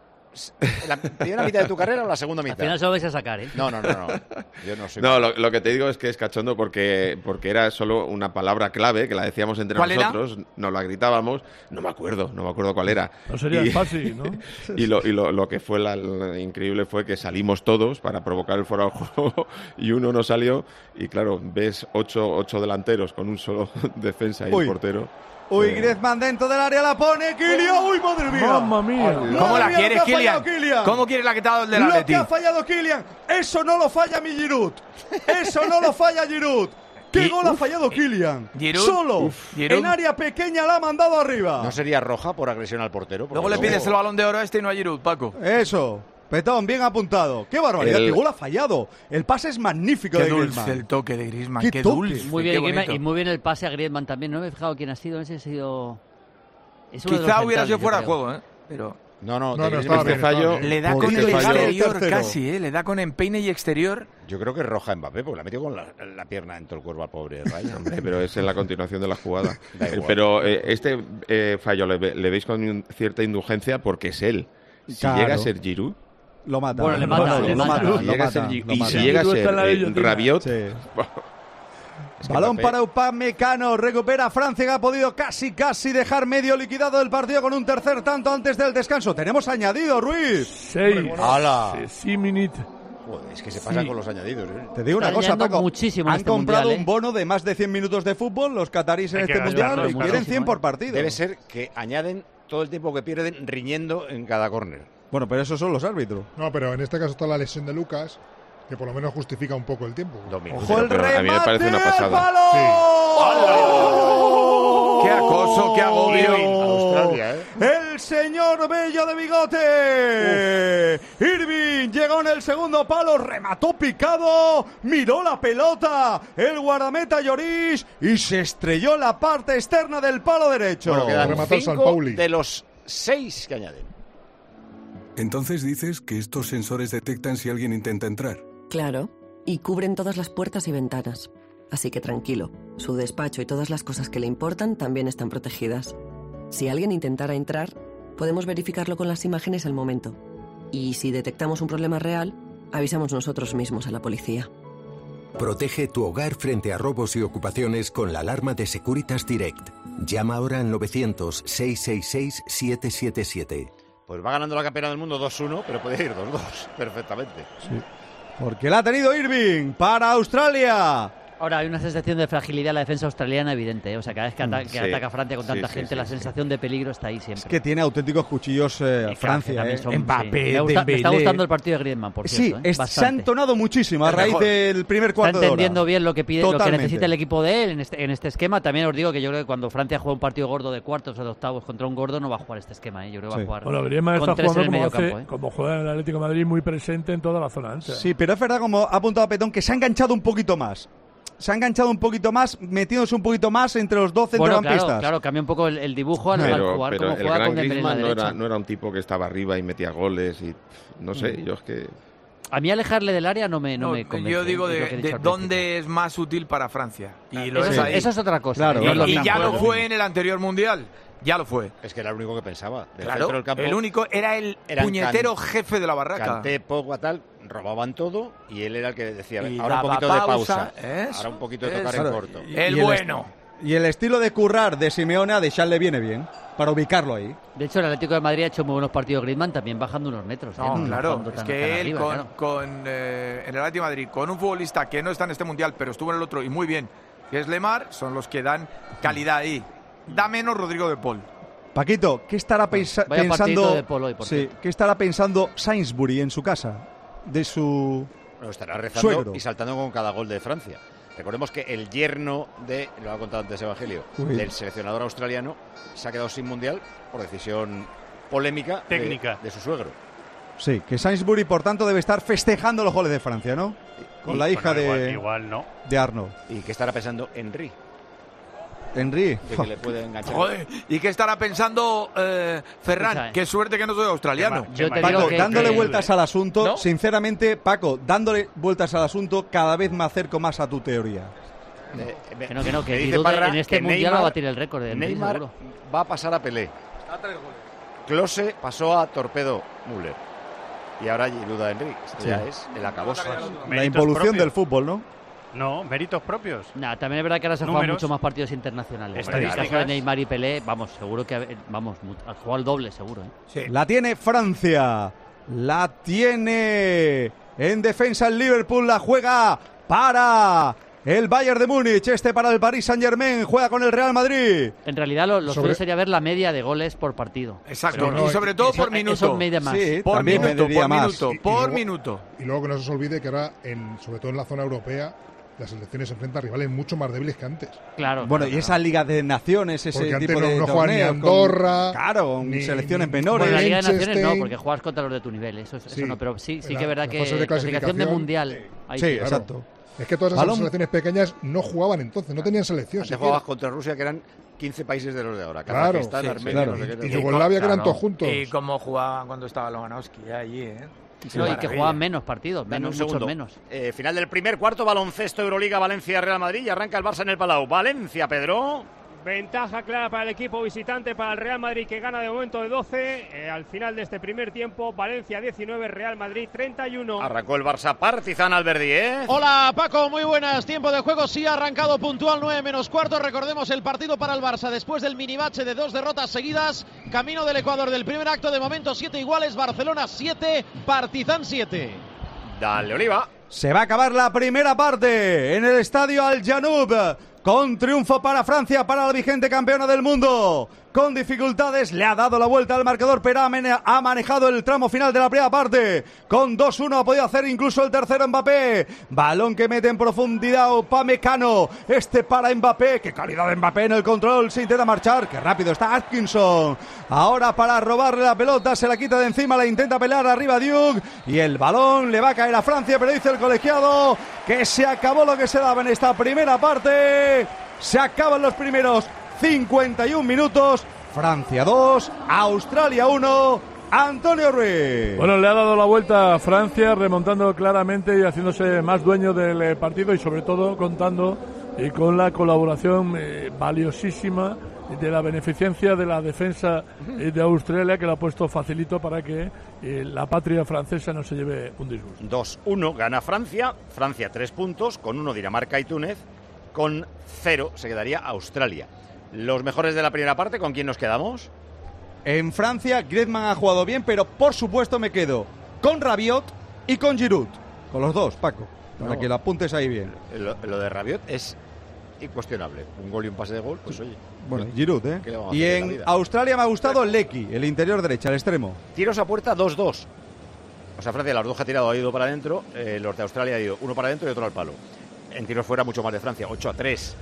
A: la primera mitad de tu carrera o la segunda
C: Al
A: mitad?
C: final se lo vais a sacar, ¿eh?
A: No, no, no, no. Yo no soy.
H: No, lo, lo que te digo es que es cachondo porque, porque era solo una palabra clave que la decíamos entre
D: ¿Cuál era?
H: nosotros, nos la gritábamos, no me acuerdo, no me acuerdo cuál era.
E: No sería
H: Y-
E: fácil, ¿no?
H: Y lo, y lo, lo que fue la, lo increíble fue que salimos todos para provocar el fuera de juego y uno no salió y claro, ves ocho, ocho delanteros con un solo defensa y
B: Uy.
H: el portero.
B: Uy,
H: Eh,
B: Griezmann dentro del área la pone. Kylian. Uy, madre mía.
E: ¡Mamma mía!
D: ¿cómo la
B: Madre mía,
D: quieres,
B: lo que ha fallado
D: Kylian?
B: Kylian.
D: ¿Cómo quieres la que te ha dado el del
B: Lo
D: Atleti?
B: que ha fallado Kylian, eso no lo falla mi Giroud. Eso no lo falla Giroud. ¿Qué
D: Y-
B: gol ha
D: uf,
B: fallado Kylian?
D: Giroud,
B: Solo
D: uf, Giroud.
B: en área pequeña la ha mandado arriba.
A: ¿No sería roja por agresión al portero? Porque
D: Luego le pides el balón de oro a este y no a Giroud, Paco.
B: Eso. Petón, bien apuntado. Qué barbaridad,
H: El-
B: qué gol ha fallado. El pase es magnífico
D: Qué
B: de
D: dulce
B: Griezmann.
D: el toque de Griezmann,
B: Qué
D: qué,
B: toque.
D: dulce.
C: Muy bien,
D: qué
C: Griezmann,
D: bonito.
C: y muy bien el pase a Griezmann también. No me he fijado quién ha sido. Ese ha sido. Es uno de los
D: Quizá hubiera
C: centrales,
D: sido
C: yo
D: fuera de
C: creo.
D: juego, ¿eh? Pero
A: No, no,
G: No, no,
A: te-
G: estaba
H: este
G: bien,
H: fallo
G: estaba bien.
D: Le da
H: Por
D: con
H: este
D: el
H: fallo-
D: exterior
B: tercero.
D: casi, ¿eh? Le da con empeine y exterior.
A: Yo creo que es roja Mbappé, porque la metió con la, la pierna en todo el cuerpo al pobre Ryan.
H: Hombre, pero es en la continuación de la jugada.
A: Da igual.
H: Pero eh, este eh, fallo le, ve- le veis con un- cierta indulgencia porque es él. Si
B: Claro.
H: llega a ser Giroud,
B: Lo mata.
C: Bueno, le
B: No,
C: mata,
B: no,
C: le
B: lo
C: mata.
B: mata,
H: si
B: lo
H: llega a ser
B: mata,
H: Giroud-
B: lo
H: y
B: mata.
H: si llega a
E: Giroud está en la
H: ser eh,
E: guillotina.
H: Rabiot,
B: Sí.
A: Es que
B: Balón
A: Mbappé-
B: para Upamecano, recupera Francia, que ha podido casi, casi dejar medio liquidado el partido con un tercer tanto antes del descanso. Tenemos añadido, Ruiz.
E: Seis.
A: ¡Hala!
E: Sí, sí, minute.
A: Joder, es que se pasan
E: Sí.
A: con los añadidos, ¿eh?
B: Te digo una
C: Están
B: cosa,
C: añadiendo
B: Paco.
C: muchísimo en
B: Han
C: este
B: comprado
C: mundial, ¿eh?
B: un bono de más de cien minutos de fútbol los cataríes en
F: Hay que
B: este mundial
F: gastarlo
B: y quieren
C: muchísimo,
B: cien por
C: ¿eh?
B: partido.
A: Debe ser que añaden todo el tiempo que pierden riñendo en cada córner.
B: Bueno, pero esos son los árbitros.
G: No, pero en este caso está la lesión de Lucas, que por lo menos justifica un poco el tiempo.
A: Dos minutos.
B: ¡Ojo el
H: pero a mí me
B: remate
H: parece una
B: al
H: pasada.
B: palo!
D: ¡Qué acoso, qué agobio!
A: Australia, ¿eh?
B: El señor Bello de bigote. Irving llegó en el segundo palo, remató picado, miró la pelota, el guardameta Lloris y se estrelló en la parte externa del palo derecho.
A: Bueno, quedan
G: Remató el
A: cinco
G: Sanpauli.
A: de los seis que añaden.
L: Entonces dices que estos sensores detectan si alguien intenta entrar.
N: Claro, y cubren todas las puertas y ventanas. Así que tranquilo, su despacho y todas las cosas que le importan también están protegidas. Si alguien intentara entrar, podemos verificarlo con las imágenes al momento. Y si detectamos un problema real, avisamos nosotros mismos a la policía.
L: Protege tu hogar frente a robos y ocupaciones con la alarma de Securitas Direct. Llama ahora al novecientos, seiscientos sesenta y seis, setecientos setenta y siete.
A: Pues va ganando la campeona del mundo dos uno, pero puede ir dos dos perfectamente.
B: Porque la ha tenido Irving para Australia.
C: Ahora hay una sensación de fragilidad en la defensa australiana evidente, ¿eh? O sea, cada vez que, ata- que
H: Sí.
C: ataca Francia con
H: Sí,
C: tanta
H: sí,
C: gente,
H: sí,
C: la
H: sí.
C: sensación de peligro está ahí siempre.
B: Es que tiene auténticos cuchillos eh,
C: Y
B: Francia.
C: también
B: eh.
C: son- sí.
B: Mbappé,
C: me, gusta- me está
B: Dembélé.
C: gustando el partido de Griezmann, por
B: Sí,
C: cierto. ¿eh?
B: es- se ha
C: Bastante.
B: entonado muchísimo a
D: El
B: raíz
D: mejor.
B: del primer
C: Está
B: cuarto de hora.
C: entendiendo bien lo que pide, lo que
B: Totalmente.
C: necesita el equipo de él en este, en este esquema. También os digo que yo creo que cuando Francia juega un partido gordo de cuartos o de octavos contra un gordo no va a jugar este esquema, ¿eh? Yo creo que va
B: Sí.
C: a jugar
E: Bueno, Griezmann
C: con
E: está
C: tres en
E: jugando
C: el
E: como,
C: medio
E: hace,
C: campo, ¿eh?
E: como juega en el Atlético de Madrid, muy presente en toda la zona ancha.
B: Sí, pero es verdad, como ha apuntado Petón, que se ha enganchado un poquito más. Se ha enganchado un poquito más, metiéndose un poquito más entre los dos
C: Bueno,
B: centrocampistas.
C: claro, claro, cambia un poco el, el dibujo al, al
H: pero,
C: jugar
H: pero
C: como
H: el
C: juega
H: gran
C: con Dembélé en la
H: Griezmann no
C: derecha.
H: era, no era un tipo que estaba arriba y metía goles y no sé,
C: Mm.
H: yo es que
C: A mí alejarle del área no me, no
D: No,
C: me convence.
D: yo digo
C: es lo
D: de,
C: que he
D: de
C: dicho al principio.
D: dónde es más útil para Francia. Y lo
C: Eso,
D: es
C: es,
D: ahí.
C: eso es otra cosa.
B: Claro,
C: ¿eh? No es lo
D: y
C: mismo.
D: ya lo
A: Tampoco.
D: fue en el anterior mundial. Ya lo fue.
A: Es que era el único que pensaba. Del
D: Claro,
A: centro del campo,
D: el único era el
A: eran
D: puñetero
A: Can-
D: jefe de la barraca.
A: Kanté, Pogba, tal, robaban todo y él era el que decía,
D: Y
A: ahora un
D: daba
A: poquito de
D: pausa,
A: pausa,
D: eso,
A: ahora un poquito de
D: eso.
A: tocar en
B: Claro.
A: corto.
B: Y-
D: El
B: y
D: bueno.
B: Y el estilo de currar de Simeone a Deschamps le viene bien, para ubicarlo ahí.
C: De hecho, el Atlético de Madrid ha hecho muy buenos partidos Griezmann, también bajando unos metros. ¿eh?
D: No,
C: No
D: claro,
C: jugando
D: es
C: tan-
D: que
C: tan
D: él
C: arriba,
D: con,
C: claro.
D: con, eh, en el Atlético de Madrid, con un futbolista que no está en este mundial, pero estuvo en el otro y muy bien, que es Lemar, son los que dan calidad ahí. Da menos Rodrigo de Paul.
B: Paquito, ¿qué estará pensa-
C: Vaya partidito
B: pensando
C: de Paul hoy, por
B: sí,
C: cierto.
B: ¿qué estará pensando Sainsbury en su casa? De su
A: Bueno, estará rezando
B: suegro.
A: y saltando con cada gol de Francia. Recordemos que el yerno de, lo ha contado antes Evangelio,
B: Uy.
A: del seleccionador australiano se ha quedado sin mundial por decisión polémica de-
F: Técnica.
A: de su suegro.
B: Sí, que Sainsbury, por tanto, debe estar festejando los goles de Francia, ¿no? Con
A: Y-
B: la hija
F: Bueno, igual,
B: de,
F: igual no.
B: de Arnold.
A: ¿Y qué estará pensando Henry?
B: Henry.
A: De que le puede enganchar.
D: Joder, ¿y qué estará pensando eh, Ferran?
C: Escucha, eh.
D: Qué suerte que no soy australiano.
C: Yo te
B: Paco,
C: digo que-
B: dándole
C: que-
B: vueltas al asunto,
D: ¿No?
B: sinceramente, Paco, dándole vueltas al asunto, cada vez me acerco más a tu teoría.
A: Eh, me-
C: Que no, que no, que
A: me dice
C: Giroud
A: Parra
C: en este
A: que
C: mundial
A: Neymar-
C: va a batir el récord de Henry,
A: Neymar
C: seguro.
A: va a pasar a Pelé. Klose pasó a Torpedo Müller. Y ahora Giroud a Henry. Esto
B: Sí.
A: ya es el acabose.
B: La
F: Méritos
B: involución
F: propios.
B: del fútbol, ¿no?
F: No, méritos propios.
C: Nah, también es verdad que ahora se juegan
F: Números.
C: mucho más partidos internacionales.
F: Estadísticas.
C: En el caso de Neymar y Pelé, vamos, seguro que eh, vamos, mu- ha jugado el doble, seguro. ¿eh?
D: Sí.
B: La tiene Francia. La tiene en defensa el Liverpool. La juega para el Bayern de Múnich. Este para el Paris Saint-Germain. Juega con el Real Madrid.
C: En realidad, lo, lo
G: Sobre-
C: suyo sería ver la media de goles por partido.
D: Exacto,
G: Pero no,
D: y sobre todo
C: Eso-
D: por
C: eso
D: minuto.
C: mide más.
B: Sí,
D: Por
B: también
D: minuto,
B: me diría
D: por
B: más.
D: minuto,
G: Y- y
D: por
G: luego-
D: minuto.
G: Y luego que no se os olvide que ahora, en, sobre todo en la zona europea, la selección se enfrenta a rivales mucho más débiles que antes.
C: Claro.
B: Bueno,
C: claro,
B: y esa Liga de Naciones, ese
G: porque
B: tipo
G: antes
B: de
G: no, no juegan ni
B: torneos,
G: Andorra,
B: con, claro,
G: ni
B: selecciones
G: ni,
B: menores.
C: Bueno, la Liga de Naciones no,
G: Liechtenstein.
C: porque juegas contra los de tu nivel, eso, eso
G: Sí,
C: no, pero sí, sí
G: la-
C: que es verdad
G: las
C: que
G: fases de
C: clasificación de
G: clasificación,
C: mundial. Ahí
B: sí,
C: sí.
G: Claro.
B: exacto.
G: Es que todas esas
B: Balón-
G: selecciones pequeñas no jugaban entonces, no tenían selección.
A: Antes
G: siquiera.
A: jugabas contra Rusia, que eran quince países de los de ahora.
G: Claro,
A: Kazajistán,
D: sí,
A: Armenia,
B: claro.
A: no sé qué.
G: Y Yugoslavia, que eran
D: Claro.
G: todos juntos.
D: Y cómo jugaban cuando estaba Lewandowski allí, ¿eh? Sí,
C: No, y que
D: maravilla.
C: jugaban menos partidos,
A: Dame
C: menos,
A: un
C: muchos
A: segundo.
C: menos.
A: Eh, final del primer cuarto, baloncesto, Euroliga, Valencia, Real Madrid, y arranca el Barça en el Palau. Valencia, Pedro.
M: Ventaja clara para el equipo visitante, para el Real Madrid, que gana de momento de doce. Eh, al final de este primer tiempo, Valencia diecinueve, Real Madrid treinta y uno.
A: Arrancó el Barça Partizan Alberdi, ¿eh?
O: Hola Paco, muy buenas. Tiempo de juego, sí ha arrancado puntual, nueve menos cuarto. Recordemos el partido para el Barça después del minibache de dos derrotas seguidas. Camino del Ecuador del primer acto, de momento siete iguales. Barcelona siete, Partizan siete.
A: Dale, Oliva.
B: Se va a acabar la primera parte en el estadio Al Janoub, con triunfo para Francia, para la vigente campeona del mundo. Con dificultades le ha dado la vuelta al marcador, pero ha, mane- ha manejado el tramo final de la primera parte. Con dos uno ha podido hacer incluso el tercero Mbappé. Balón que mete en profundidad Upamecano. Este para Mbappé. Qué calidad de Mbappé en el control. Se intenta marchar. Qué rápido está Atkinson. Ahora para robarle la pelota. Se la quita de encima. La intenta pelear arriba Diuk. Y el balón le va a caer a Francia. Pero dice el colegiado que se acabó lo que se daba en esta primera parte. Se acaban los primeros cincuenta y un minutos. Francia dos, Australia uno. Antonio Ruiz.
E: Bueno, le ha dado la vuelta a Francia, remontando claramente y haciéndose más dueño del eh, partido, y sobre todo contando eh, con la colaboración eh, valiosísima de la beneficencia de la defensa eh, de Australia, que lo ha puesto facilito para que eh, la patria francesa no se lleve un disgusto.
A: dos uno gana Francia. Francia tres puntos, con uno Dinamarca y Túnez. Con cero se quedaría Australia. Los mejores de la primera parte, ¿con quién nos quedamos?
B: En Francia, Griezmann ha jugado bien, pero por supuesto me quedo con Rabiot y con Giroud. Con los dos, Paco, para
A: No.
B: que lo apuntes ahí bien.
A: Lo, lo de Rabiot es incuestionable. Un gol y un pase de gol, pues oye.
B: Bueno, Giroud, ¿eh?
A: ¿Qué le vamos a
B: Y
A: hacer en la
B: en
A: vida?
B: Australia me ha gustado Lecky, el interior derecha, el extremo.
A: Tiros a puerta dos dos. O sea, Francia, las dos que ha tirado ha ido para adentro. Eh, los de Australia ha ido uno para adentro y otro al palo. En tiros fuera mucho más de Francia, ocho a tres.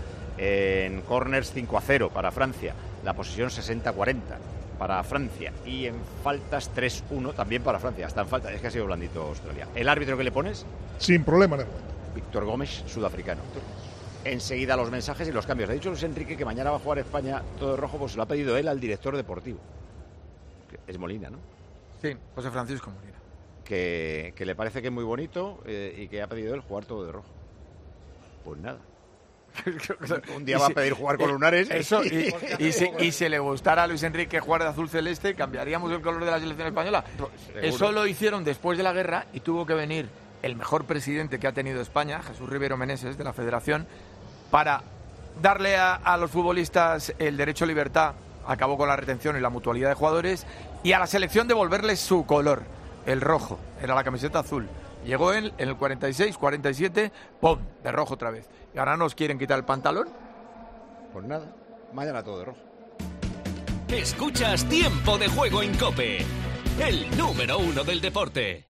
A: En corners cinco a cero para Francia. La posesión sesenta a cuarenta para Francia. Y en faltas tres uno también para Francia. Hasta en falta, es que ha sido blandito Australia. ¿El árbitro que le pones?
G: Sin problema en el momento.
A: Víctor Gómez, sudafricano. Enseguida los mensajes y los cambios. Ha dicho Luis Enrique que mañana va a jugar España todo de rojo, pues se lo ha pedido él al director deportivo. Que es Molina, ¿no?
D: Sí, José Francisco Molina.
A: Que, que le parece que es muy bonito eh, y que ha pedido él jugar todo de rojo. Pues nada. Un día
D: Y
A: va
D: si-
A: a pedir jugar con
D: eh,
A: lunares.
D: Eso, y, y si, y si le gustara a Luis Enrique jugar de azul celeste, ¿cambiaríamos el color de la selección española? Eso lo hicieron después de la guerra y tuvo que venir el mejor presidente que ha tenido España, Jesús Rivero Meneses, de la Federación, para darle a, a los futbolistas el derecho a libertad, acabó con la retención y la mutualidad de jugadores, y a la selección devolverles su color, el rojo, era la camiseta azul. Llegó él en el cuarenta y seis, cuarenta y siete, ¡pum!, de rojo otra vez. ¿Y ahora nos quieren quitar el pantalón?
A: Pues nada, mañana todo de rojo.
P: Escuchas Tiempo de Juego en COPE, el número uno del deporte.